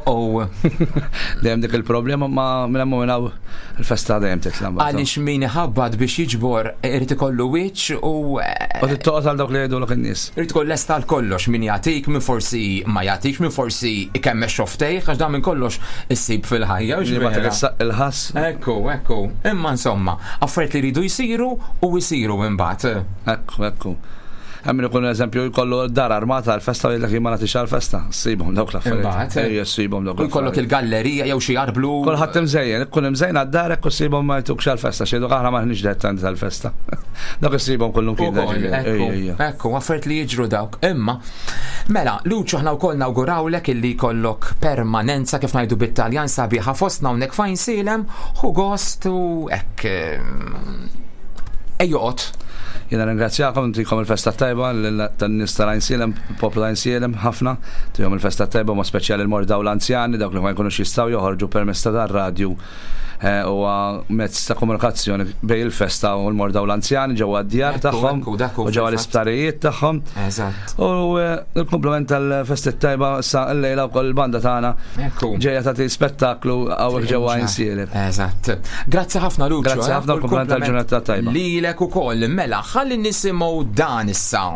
Dejjem dik il-problema ma minnaw il-festa dejjem titlam. Għaliex min ħabbad biex jiġbor irid ikollu wiċċ u tittoqgħod għal dawk li jgħidulek in-nies. Irid ikoll lesta għal kollox, min jagħtik, min forsi ma jagħtikx, min forsi ikemmex xoftejh għax dan minn kollox issib fil-ħajja. Il-ħass. Ekku. Imma insomma, affarijiet li jridu jsiru u jsiru imbagħad. Ekku. Għammin ikun eżempju jkollu dar armata għal-festa li l-għim ma natix għal-festa. Sibom dawk l-affarijiet. Sibom dawk l-affarijiet. Kollok il-gallerija jew xi jarblu. Kolħat imżejjen, ikkun imżejjen għad-dar ekku sibom ma jtukx għal-festa. Xedu għahna ma nix dettant għal-festa. Dak sibom kullum kien Ekku, għaffert li jiġru dawk. Imma, mela, Luċu ħna wkoll nawgurawlek illi kollok permanenza kif ngħidu bit-Taljan sabiħa fostna hawnhekk fajn silem u gost u hekk Ejjoqgħod. Jena ringrazzjakom, ntikom il-festa tajba, tan-nies tal-Għajnsielem, poplu Għajnsielem, ħafna, tihom il-festa tajba, ma speċjali l-mordaw l-anzjani, dawk li ma jkunux jistgħu joħorġu permezz tar-radju u mezz ta' komunikazzjoni bej il-festa u l-mordaw l-anzjani ġewwa d-djar tagħhom u ġewwa l-isptarijiet tagħhom. Eżatt. U il-komplement tal-festa tajba sa l-lejla wkoll il-banda tagħna ġejja tagħti spettaklu hawnhekk ġewwa Għajnsielem. Eżatt. Grazzi ħafna Luċo. Grazzi ħafna l-komplement tal-ġurnata tajba. Lilek ukoll mela ħalli nisimgħu dan issa.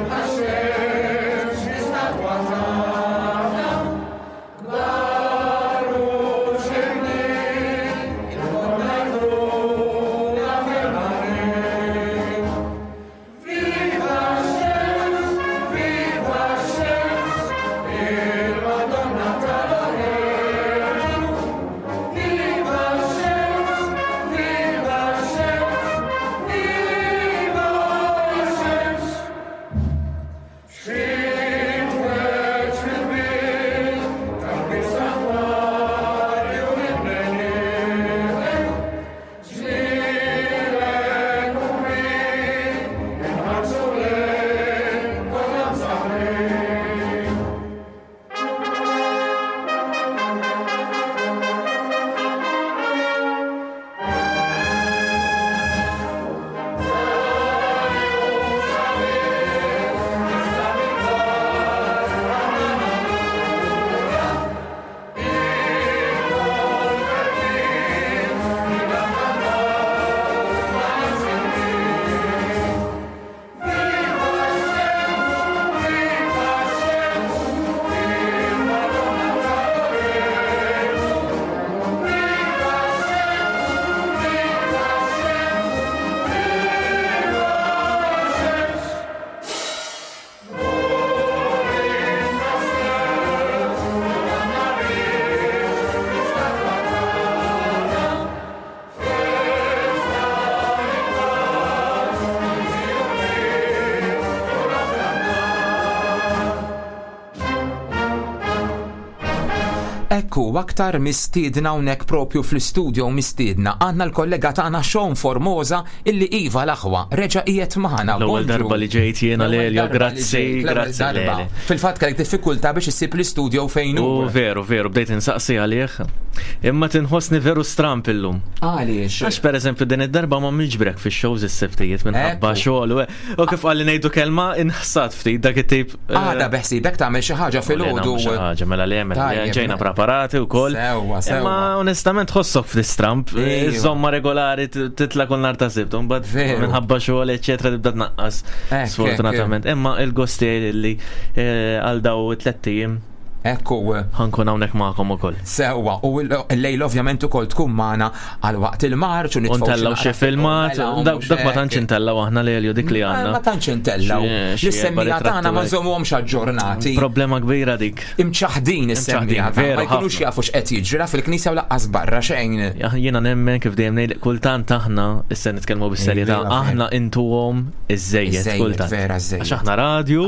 Ekku, aktar mistiedna hawnhekk propju fl-istudio mistiedna għandna l-kollega tagħna Sean Formosa illi iva l-aħwa reġa' qiegħed magħna. L-ewwel darba li ġejt jiena Lelio, grazzi Leli. Fil-fatt kellek diffikultà biex issib l-istudio fejn hu. Veru, bdejt insaqsi għalih. Imma tinħossni veru stramp illum. Għaliex? Għax pereżempju din id-darba ma milġbrek fix-shows is-sebtijiet minħabba xogħol u kif qalli ngħidu kelma inħassat ftit dak it-tip. Għada beħsibek tagħmel xi ħaġa fil-għodu. Xi ħaġa mela li ġejna preparati wkoll. Imma onestament ħossok ftit stramp. Iż-żomma regolari titla' kull nhar ta' sibt, imbagħad minħabba xogħol eċetera tibda tnaqqas sfortunatament. Imma il-gosti li għal daw 3 ijiem Ekku. Ħankun hawnhekk magħkom ukoll. Sewwa, u l-lejl ovvjament ukoll tkun magħna għal waqt il-marċ u nitfgħu ntellaw xi filmat, dak ma tantx intellaw aħna Lelio dik li għandna. Ma tantx intellaw. L-semmija tagħna ma nżommuhomx aġġornati. Problema kbira dik. Imċaħdin is-semmija tagħna ma jkunux jafu x'qed jiġri fil-knisja u laqqas barra xejn. Jiena nemmen kif dejjem ngħid kultant aħna issa nitkellmu bis-serjetà aħna intuhom iż-żejjed kultant. Għax aħna radju.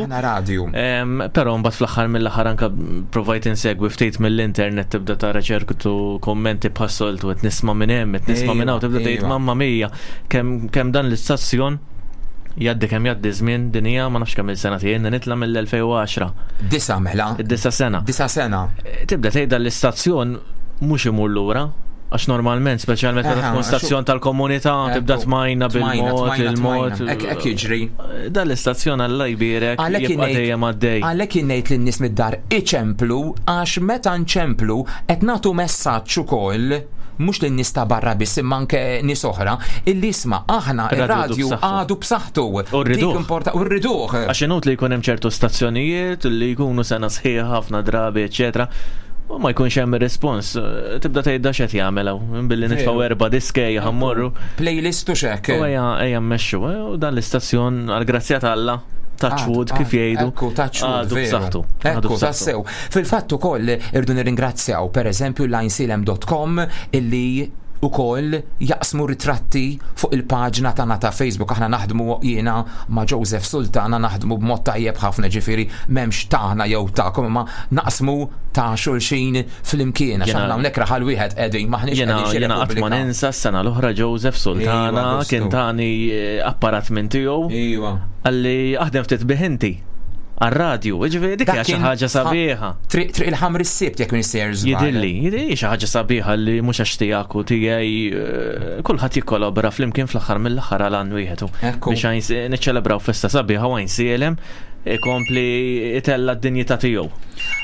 Però mbagħad fl-aħħar mill-aħħar anke provajt insegwi ftit mill-internet tibda tara ċertu kommenti bħassoltu qed nisma' minn hemm, qed nisma' minn hawn tibda tgħid mamma mija kemm dan l-istazzjon jaddi kemm jaddi żmien din hija ma nafx kemm il-sena tiegħi nitla mill-2010. 9 mela. 9 sena. 9 sena. Tibda tgħid l-istazzjon mhux imur lura. Għax normalment, speċjalment meta tkun stazzjon tal-komunità, tibda tmajna bil-mod, il-mod. Hekk jiġri. Dan l-istazzjon Alla jbierek jibqa' dejjem għaddej. Għalhekk ngħid lin-nies mid-dar iċemplu għax meta nċemplu qed nagħtu messaġġ ukoll mhux lin-nies ta' barra biss imma anke nies oħra illi isma' aħna ir-radju għadu b'saħħtu. U rriduh. Għax inut li jkun hemm ċertu stazzjonijiet li jkunu sena sħiħa ħafna drabi, eċetera. U ma jkunx hemm ir-rispons, tibda tgħidha x'qed jagħmel hawn billi nitfgħu 4 diskej ħammorru. Playlist u x'hekk. U ejja mmexxu u dan l-istazzjon għall-grazzja ta' Touchwood kif jgħidu għadu b'saħħtu. Ekku tassew. Fil-fatt ukoll irdu nirringrazzjaw pereżempju linesilem.com illi ukoll jaqsmu ritratti fuq il-paġna tagħna ta' Facebook. Aħna naħdmu jiena ma' Joseph Sultana naħdmu b'mod tajjeb ħafna ġifieri m'hemmx taħna jew tagħkom imma naqsmu ta' xulxin fl-imkien għax aħna hawnhekk raħal wieħed qegħdin maħniex qegħdin jiena qatt ma ninsa s-sena l-oħra Joseph Sultana kien tani apparat minn tiegħu għalli aħdem ftit biħinti għal-radju, ġifieri dik hija xi ħaġa sabiħa. Triq il-ħamr is-sibt jekk insejjer żball. Jidilli xi ħaġa sabiħa li mhux għax tiegħek u tiegħi kulħadd jikkolabra flimkien fl-aħħar mill-aħħar għal għan wieħed biex niċċelebraw festa sabiħa u għajnsielem ikompli itella d-dinjità tiegħu.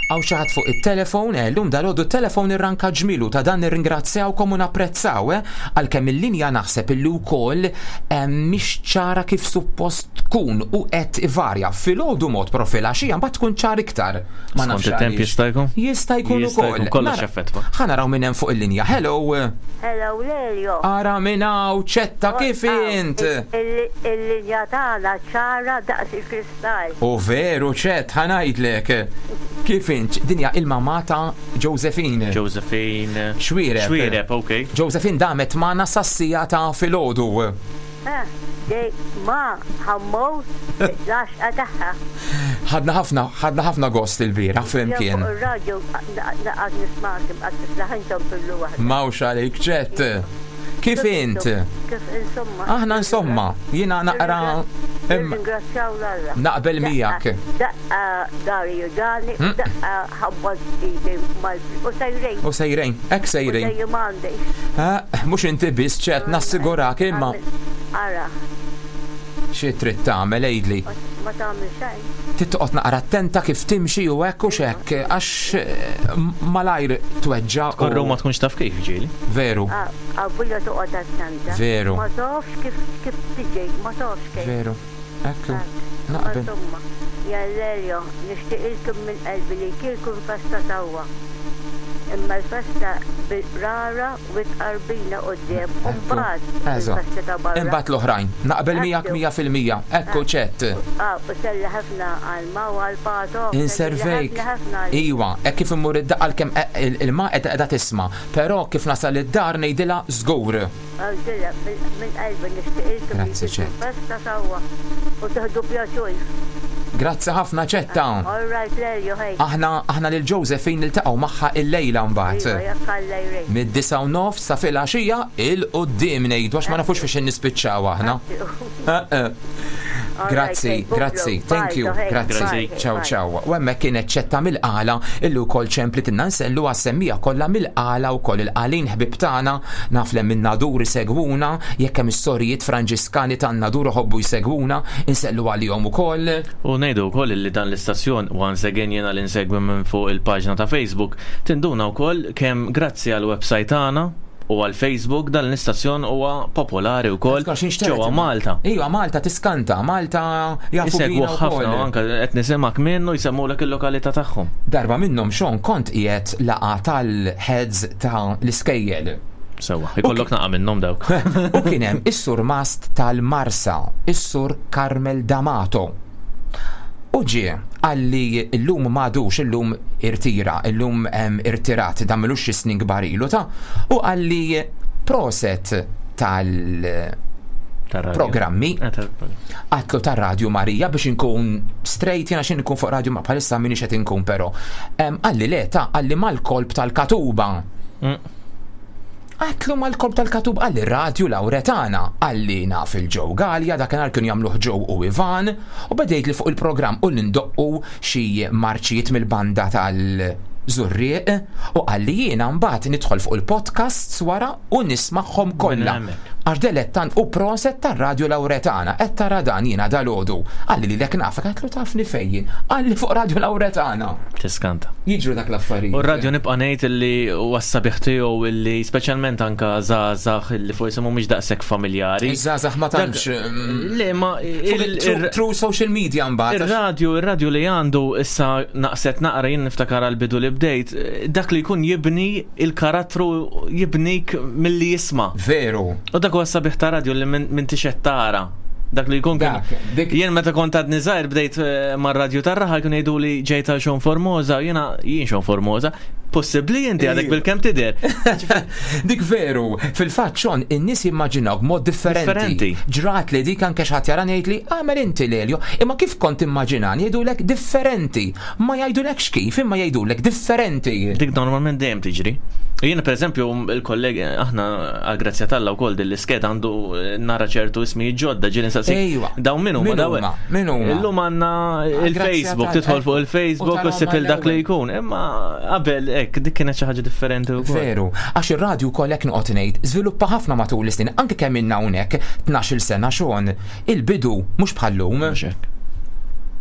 Għaw xaħat fuq il-telefon, l-lum dal-għodu il-telefon irranka ġmilu ta' dan nirringrazzjawkom u napprezzaw, għal-kem il-linja naħseb illi wkoll mhix ċara kif suppost tkun u qed varja fil-għodu mod profila xija mbagħad tkun ċar iktar. Ma nafx temp jista' jkun? Jista' jkun ukoll. Kollox effettwa. Ħanaraw minn hemm fuq il-linja. Hello. Hello Lelio. Ara minnaw ċetta kif int? Il-linja tagħna ċara daqs il-kristall. U veru ċett ħanajdlek. Kif dinja il-mamata Josephine. Xwireb, ok. Josephine damet maħna sassija ta' fil-ħodu. Ma ħammot lax għataħħa. ħadna ħafna gost il-bira, flimkien. Il-radio għad nismakim, għad tislaħintom fil-luħad. Mawx għalik ċett. Kif int? Kif insomma? Aħna insomma, jina naqra. Ringrazzjaw l-Alla. Naqbel miegħek. Daqqa Darju ġani, daqqa ħabbad idi u sejrejn. U sejrejn, ek sejrejn. U sejju mandi. Mux inti bis ċet nassigurak imma. Ara. Xie trid tagħmel ejdli? Ma tagħmel xejn. Titqgħod naqra attenta kif timxi u hekk u x'hekk għax malajr tweġġa' Korru ma tkunx taf kif ġieli. Veru. Abbuja toqgħod attenta. Veru. Ma tafx kif tiġi, ma tafx kif. Veru. Ekku. Naqbel. Ja Lelio, nixtieqilkom minn qalbi li kielkom festa sewwa. Imma l-festa bil-rara u tqarbina qudiem u mbagħad il-festa ta' barra. Imbagħad l-oħrajn. Naqbel miegħek 100%. Ekku ċett. U selli ħafna għal-ma u għal-pato. Inservejk. Iwa, hekk kif immur id-daqqa kemm il-ma qiegħda tisma', però kif nasal id-dar ngħidilha żgur. Għawdilha minn qalbi nixtieqilkom li festa sewwa u tieħdu pjaċur. Grazzi ħafna ċetta. All right, Lelio, hej. Aħna lil Josephine niltaqgħu magħha il-lejla mbagħad. Mid-9:09 sa fil-għaxija il-qudiem ngħidu għax ma nafux fiex nispiċċaw aħna. Grazzi, thank you, grazzi, ciao. U hemmhekk kienet ċetta mill-qala illu wkoll ċemplit inna nsellu għas-semmija kollha mill-qala wkoll il-qalin ħbib tagħna naf li minn Nadur isegwuna jekk hemm istorjijiet Franġiskani tan Nadur ħobbu jsegwuna insellu għalihom ukoll. U ngħidu wkoll li dan l-istazzjon once again jiena li nsegwi minn fuq il-paġna ta' Facebook tinduna wkoll kemm grazzi għall website tagħna u għal Facebook dan l-istazzjon huwa popolari wkoll ġewwa Malta. Ejwa Malta tiskanta, Malta jafu bina ħafna anke qed nisimgħek minnu jsemmulek il-lokalità tagħhom. Darba minnhom xon kont qiegħed laqgħa tal-heads ta' l-iskejjel. Sewa, ikollok naqa' minnhom dawk. U kien hemm is-sur Mast tal-Marsa, is-sur Carmel D'Amato. U ġie għalli illum madux, illum irtira, illum irtirat, dammilux xisnin gbarilu ta' u għalli proset tal-programmi għatlu ta' Radio Marija biex inkun straight jena xin inkun fuq Radio Marija palissa minni xet inkun pero għalli le ta' għalli mal-kolb tal-katuba għatlu mal-kolb tal-katub għalli Radio Lauretana għalli naf il-ġow Galja da kien kienu jamluħ ġow u Ivan u bedejt li fuq il-program u l-indoqqu xie marċijiet mill-banda tal-Zurriq u għalli jiena mbagħad nidħol fuq il-podcast wara u nisma'hom kollha għax delettan u proset tar-Radio Lauretana qed tara dan jiena dal-għodu għalli li lek nafek għatlu tafni fejjin għalli fuq Radio Lauretana tiskanta jiġru dak l-affarijiet u r-radio nibqa' ngħid illi huwa s-sabiħ tiegħu illi speċjalment anke żgħażagħ illi forsi mhumiex daqshekk familjari. Iż-żgħażagħ ma tantx le ma true social media mbagħad. Ir-radio li għandu issa naqset naqra jien niftakar għall-bidu li bdejt dak li jkun jibni il-karattru jibnik milli jisma'. Veru. U dak huwa s-sabiħ ta' radio li minn tixett tara. Dak li jkun jien meta kont għadni żgħir bdejt mar-radju tar-Raħa kienu jgħidu li ġejta Xon Formosa, jien Xon Formosa, possibbli inti għadek bil-kemm tidher. Dik veru, fil-fatt Xon in-nies jimmaġinaw b'mod differenti. Ġrat li dik anke x'ħadd jara ngħid li għamel inti Lelio, imma kif kont immaġinan jgħidulek differenti. Ma jgħidulekx kif, imma jgħidulek differenti. Dik normalment dejjem tiġri. Jien pereżempju il-kollegi aħna għal-grazzja talla wkoll dil-isked għandu nara ċertu ismi ġodda ġieli Ejwa. Dawn min huma dawn. Illum għandna il-Facebook, tidħol fuq il-Facebook u ssib il dak li jkun. Imma qabel hekk dik kienet xi ħaġa differenti wkoll. Veru, għax ir-radju wkoll hekk noqgħod ngħid żviluppa ħafna matul is-snin, anke kemm inna hawnhekk 12-il sena Xon. Il-bidu mhux bħallum.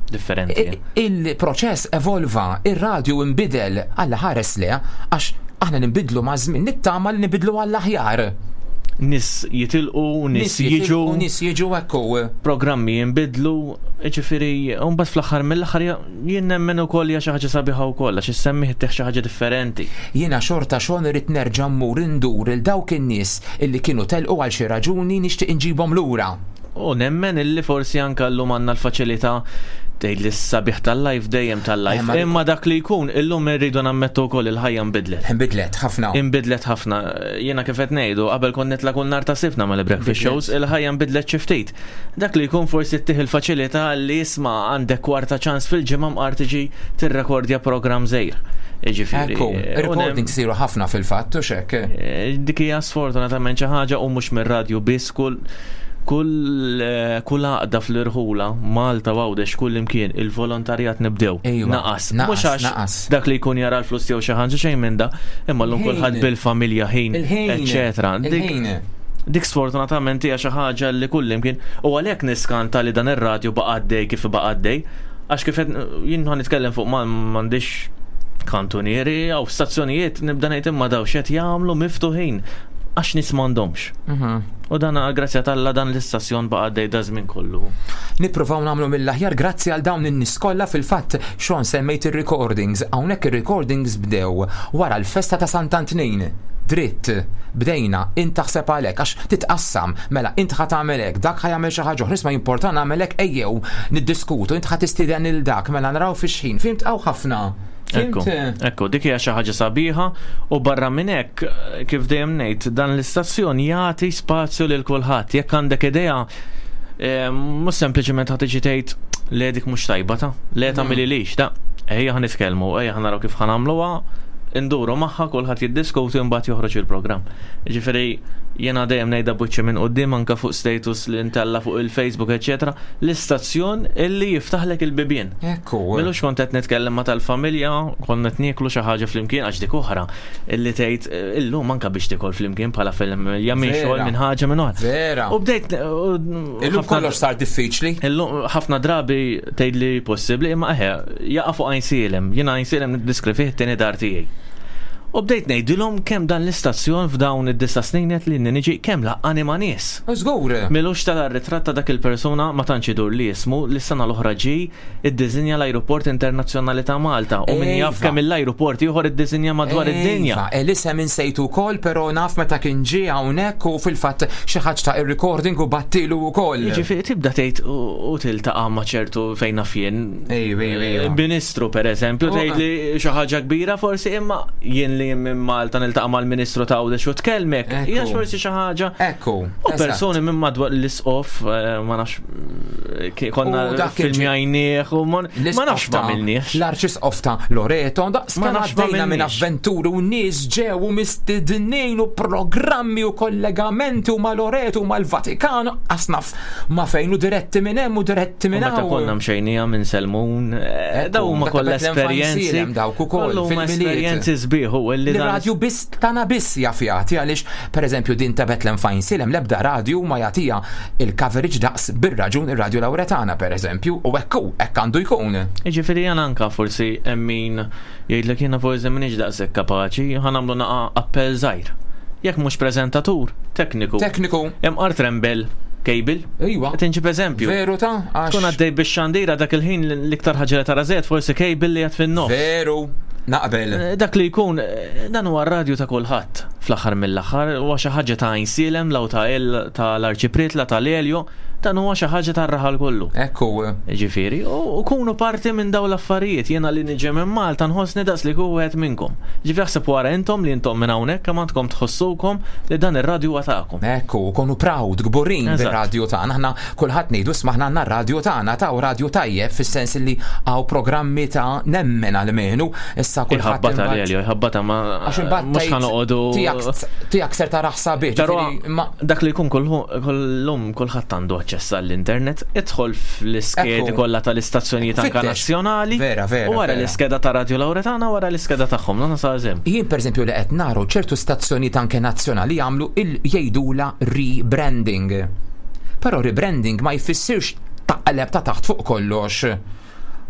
differenti. Il-proċess evolva, ir-radju imbidel Alla ħares le għax aħna nibidlu ma' żmien, nittama li nibidlu għall-aħjar. Nis jitilqu, nis jiġu ekku. Programmi jinbidlu, ġifiri, unbat fl-axar mill-axar jien nemmen ukoll hija xi ħaġa sabiħa wkoll għax issemmi ħittieħ xi ħaġa differenti. Jiena xorta xon irid nerġa' mmur indur il dawk in-nies illi kienu telqu għal xi raġuni nixtieq inġibhom lura. U nemmen illi forsi anke llum għandna l-faċilità tgħid li s-sabiħ tal-life dejjem tal-life. Imma dak li jkun illum irridu nammettu wkoll il-ħajja nbidlet. Inbidlet ħafna. Jiena kif qed ngħidu qabel kont nitla' kull nhar ta' sibna mal-breakfast shows, il-ħajja nbidlet xi ftit. Dak li jkun forsi ttieħ il-faċilità li jisma' għandek kwarta ċans fil-ġimgħa mqar tiġi tirrekordja programm żgħir. Ekku, recording siru ħafna fil-fatt u xek. Dik hija sfortunatament xi ħaġa u mhux mir-radju biss kull għaqda fl-irħula Malta Għawdex kull imkien il-volontarjat nibdew naqas mhux għax dak li jkun jara l-flus jew xi ħaġa xejn minn da imma llum kulħadd bil-familja ħin eċetera. Dik sfortunatament hija xi ħaġa li kull imkien u għalhekk niskanta li dan ir-radju baqa' għaddej kif baqa' għaddej għax kif jien nitkellem fuq m'għandix kantunieri jew stazzjonijiet nibda ngħid imma daw x'qed jagħmlu miftuħin għax nies m'għandhomx. U dan grazzja tal-la dan l-istazzjon baqa' dejda żmien kollu. Nippruvaw nagħmlu mill-aħjar grazzi għal dawn in-nies kollha fil-fatt xon semmejt ir-recordings. Hawnhekk ir-recordings bdew wara l-festa ta' Sant'Antnin. Dritt, bdejna, int taħseb għalek, għax titqassam, mela, int ħat għamelek, dak ħajamel xi ħaġa oħra, ma jimportan għamelek ejjew, niddiskutu, int ħat istiden il-dak, mela naraw fix-ħin, fimt għaw ħafna. Ekku, dik hija xi ħaġa sabiħa u barra minn hekk kif dejjem ngħid dan l-istazzjon jagħti spazju lil kulħadd. Jekk għandek idea mhux sempliċement ħad tiġi tgħid le dik mhux tajba ta' le tagħmililix ta' ejja ħanitkellmu, ejja ħanaraw kif ħanagħmluha, induru magħha kulħadd jiddiskuti mbagħad joħroġ il-programm. Ġifieri jiena dejjem ngħidha buċċi minn quddiem anke fuq status li ntella fuq il-Facebook eċetera, l-istazzjon illi jiftaħlek il-bibien. Ekku. Milux kont qed nitkellem ma' tal-familja, konna qed nieklu xi ħaġa flimkien għax dik oħra illi tgħid illum anke biex tikol flimkien bħala familja minn xogħol minn ħaġa minn oħra. Vera. U bdejt illum kollox sar diffiċli. Illum ħafna drabi tgħidli possibbli imma jaqa' fuq għajnsielem. Jiena għajnsielem niddiskrivih it-tieni dar tiegħi. U bdejt ngħidilhom kemm dan l-istazzjon f'dawn id-disa sninet li niġi kemm laqqani ma' nies. Żgur. Milux tal-ritratt ta' dak il-persuna ma tantx idur li ismu li s-sena l-oħra ġej iddiżinja l-Ajruport Internazzjonali ta' Malta u min jaf kemm l-ajruport ieħor iddiżinja madwar id-dinja. L-isem insejtu wkoll però naf meta kien ġie hawnhekk u fil-fatt xi ħaġa ta' ir-recording u battilu wkoll. Jiġifieri tibda tgħid u tiltaqa' ma' ċertu fejn naf jien. Ministru pereżempju tgħidli xi ħaġa kbira forsi imma jien li minn Malta niltaqa' mal-Ministru ta' Għawdex u tkellmek, hija forsi xi ħaġa. Ekku. U persuni minn madwar l-isqof ma nafx konna filmjajnieh u ma nafx m'għamilniex. L-Arċisqof ta' Loreto daqskemm għaddejna minn avventuri u nies ġew u mistednin u programmi u kollegamenti u ma' Loreto u mal-Vatikan asnaf ma' fejn u diretti minn hemm u diretti minn hawn. Meta konna mxejnija minn Selmun, daw huma kollha esperjenzi. Huma esperjenzi sbieħu l-radju biss tana biss jafjati għaliex pereżempju din ta' Bethlehem Fine Silem l-ebda radju ma jagħtiha il-coverage daqs bir-raġun ir-radju Lawretana pereżempju u hekk għandu jkun. Jiġifieri jien anke forsi hemm min jgħidlek jiena forsi m'iniex daqshekk kapaċi ħanagħmlu naqa' appell żgħir. Jekk mhux preżentatur, tekniku. Hemm art trembel kejbil. Ejwa. Tinġib eżempju. Veru ta' tkun għaddej bix-xandira dak il-ħin l-iktar ħaġa li tara żejt forsi kejbil li qed fin-nofs. Veru. Naqbel. Dak li jkun dan huwa r-radju ta' kulħadd fl-aħħar mill-aħħar huwa xi ħaġa ta' Għajnsielem law ta' l-Arċipritla tal-Elio dan huwa xi ħaġa tar-raħal kollu. Ekku. Ġifieri, u kunu parti minn dawn l-affarijiet jiena li niġi minn Malta nħossni daqs li wieħed minnkom. Ġifieri ħseb wara intom li intom minn hawnhekk kemm għandkom tħossukom li dan ir-radju huwa tagħkom. Ekku, konu proud, gburin bir-radju tagħna. Aħna kulħadd ngħidu smaħna għandna r-radju tagħna taw radju tajjeb fis-sens li hawn programmi ta' nemmen għalmenu issa kulħadd iħabbata ma mhux ħanoqogħdu tiegħek ser tara ħsabiet. Dak li jkun kollhom kulħadd għandu aċċess għall-internet, idħol fl-iskedi kollha tal-istazzjonijiet anke nazzjonali u wara l-iskeda ta' Radio Lawretana wara l-iskeda tagħhom. Jien pereżempju li qed naru ċertu stazzjonijiet anke nazzjonali jagħmlu jgħidula rebranding. Però rebranding ma jfissirx taqleb ta' taħt fuq kollox.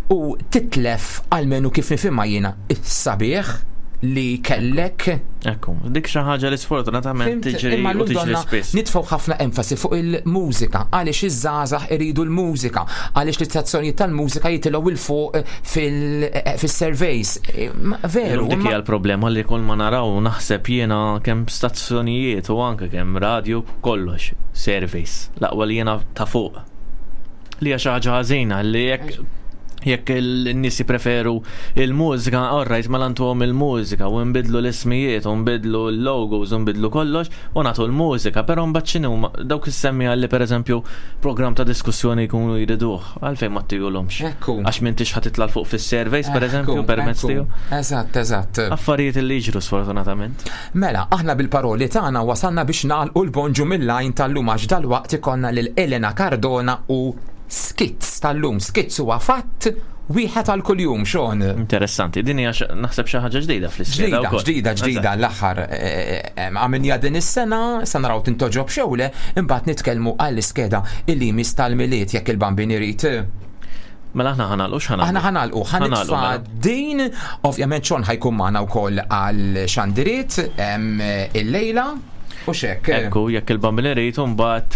u titlef għalmenu kif nifhimha jiena is-sabiħ li kellek. Ekku, dik xi ħaġa li sfortunatament tiġri u tiġri spiss. Nitfgħu ħafna enfasi fuq il-mużika, għaliex iż-żgħażagħ iridu l-mużika, għaliex l-istazzjonijiet tal-mużika jitilgħu il fuq fis-surveys. Veru. Dik hija l-problema li kull ma naraw naħseb jiena kemm stazzjonijiet u anke kemm radju kollox surveys. L-aqwa li jiena ta' fuq. Li hija xi ħaġa ħażina li jekk il-nies jippreferu il-mużika, alright, ma lantuhom il-mużika u nbidlu l-ismijiet u nbidlu l-logos u nbidlu kollox u nagħtu l-mużika, però mbagħad x'inhu dawk is-semmija li pereżempju programm ta' diskussjoni jkunu jriduh, għalfejn ma tijulhomx. Għax m'intix ħad titla' fuq fis-surveys pereżempju permezz tiegħu. Eżatt. Affarijiet li jiġru sfortunatament. Mela, aħna bil-paroli tagħna wasalna biex nagħlqu l-bonġu mill-lajn tal-lum għax dal-waqt ikollna lil Elena Cardona u skits tal-lum. Skits huwa fatt wieħed għal kuljum, Sean. Interessanti, din hija naħseb xi ħaġa ġdida fl-iskeda wkoll. Ġdida l-aħħar għamilniha din is-sena, sa naraw tintoġob xewle, imbagħad nitkellmu għall-iskeda il-limis tal-miliet jekk il-bambin irid. Mela aħna ħanalqu Aħna ħanitfa' din, ovvjament Sean ħajkun magħna wkoll għal xandiriet il-lejla. Ekku, jekk il-bambin irid mbagħad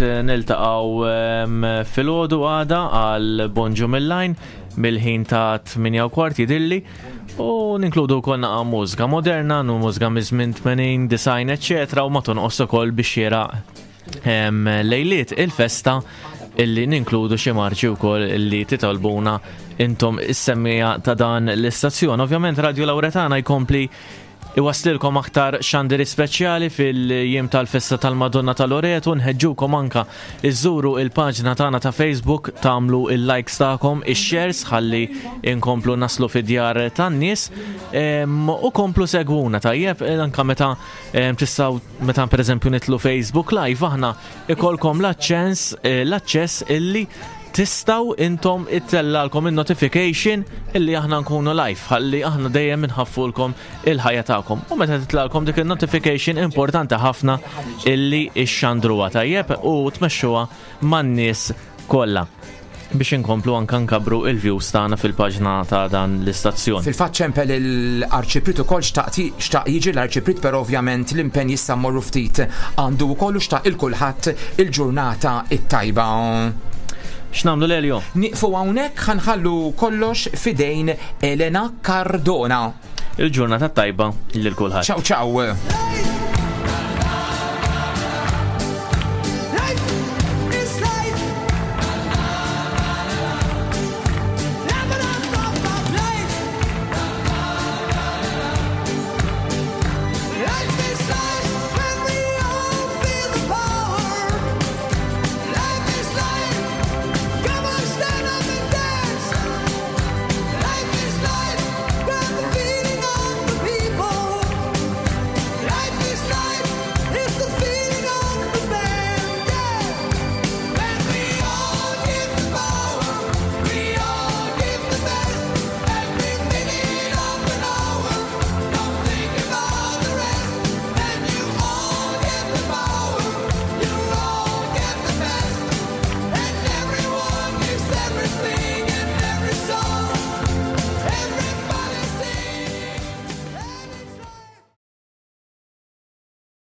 niltaqgħu filgħodu għada għal bonġu mill-lajn mill-ħin ta' 8:15 jidilli u ninkludu wkoll naqa' mużika moderna, mużika miż-żmien 80, design, eċċetera, u ma tonqos ukoll biex jiraq lejliet il-festa illi ninkludu xi marċi wkoll illi titolbuna intom is-semmija ta' dan l-istazzjon. Ovvjament Radio Lawretana jkompli iwaslilkom aktar xandiri speċjali fil-jiem tal-festa tal-Madonna tal-Loreto, nħeġġukom anka iżżuru il-paġna tagħna ta' Facebook, tagħmlu il-likes tagħkom, ix-shares ħalli inkomplu naslu fid-djar tan-nies u komplu segwuna tajjeb anka meta tistgħu meta pereżempju nitlu Facebook live aħna ikolkom l-aċċess illi tistaw intom ittellalkom il-notification illi aħna nkunu live ħalli aħna dejjem inħaffulkom il-ħajja tagħkom. U meta titlalkom dik il-notification importanti ħafna illi ixxandruha tajjeb u tmexxuha man-nies kollha biex inkomplu anke nkabru il-views tagħna fil-paġna ta' dan l-istazzjon. Fil-fatt ċempel l-Arċiprit ukoll xtaq jiġi l-Arċiprit, però ovvjament l-impenn jista' mmorru ftit għandu wkoll xtaq il-kulħadd il-ġurnata it-tajba. X'namlu l-Elio? Niqfu hawnhekk ħanħallu kollox fidejn Elena Cardona. Il-ġurnata tajba lil kulħadd. Ciao.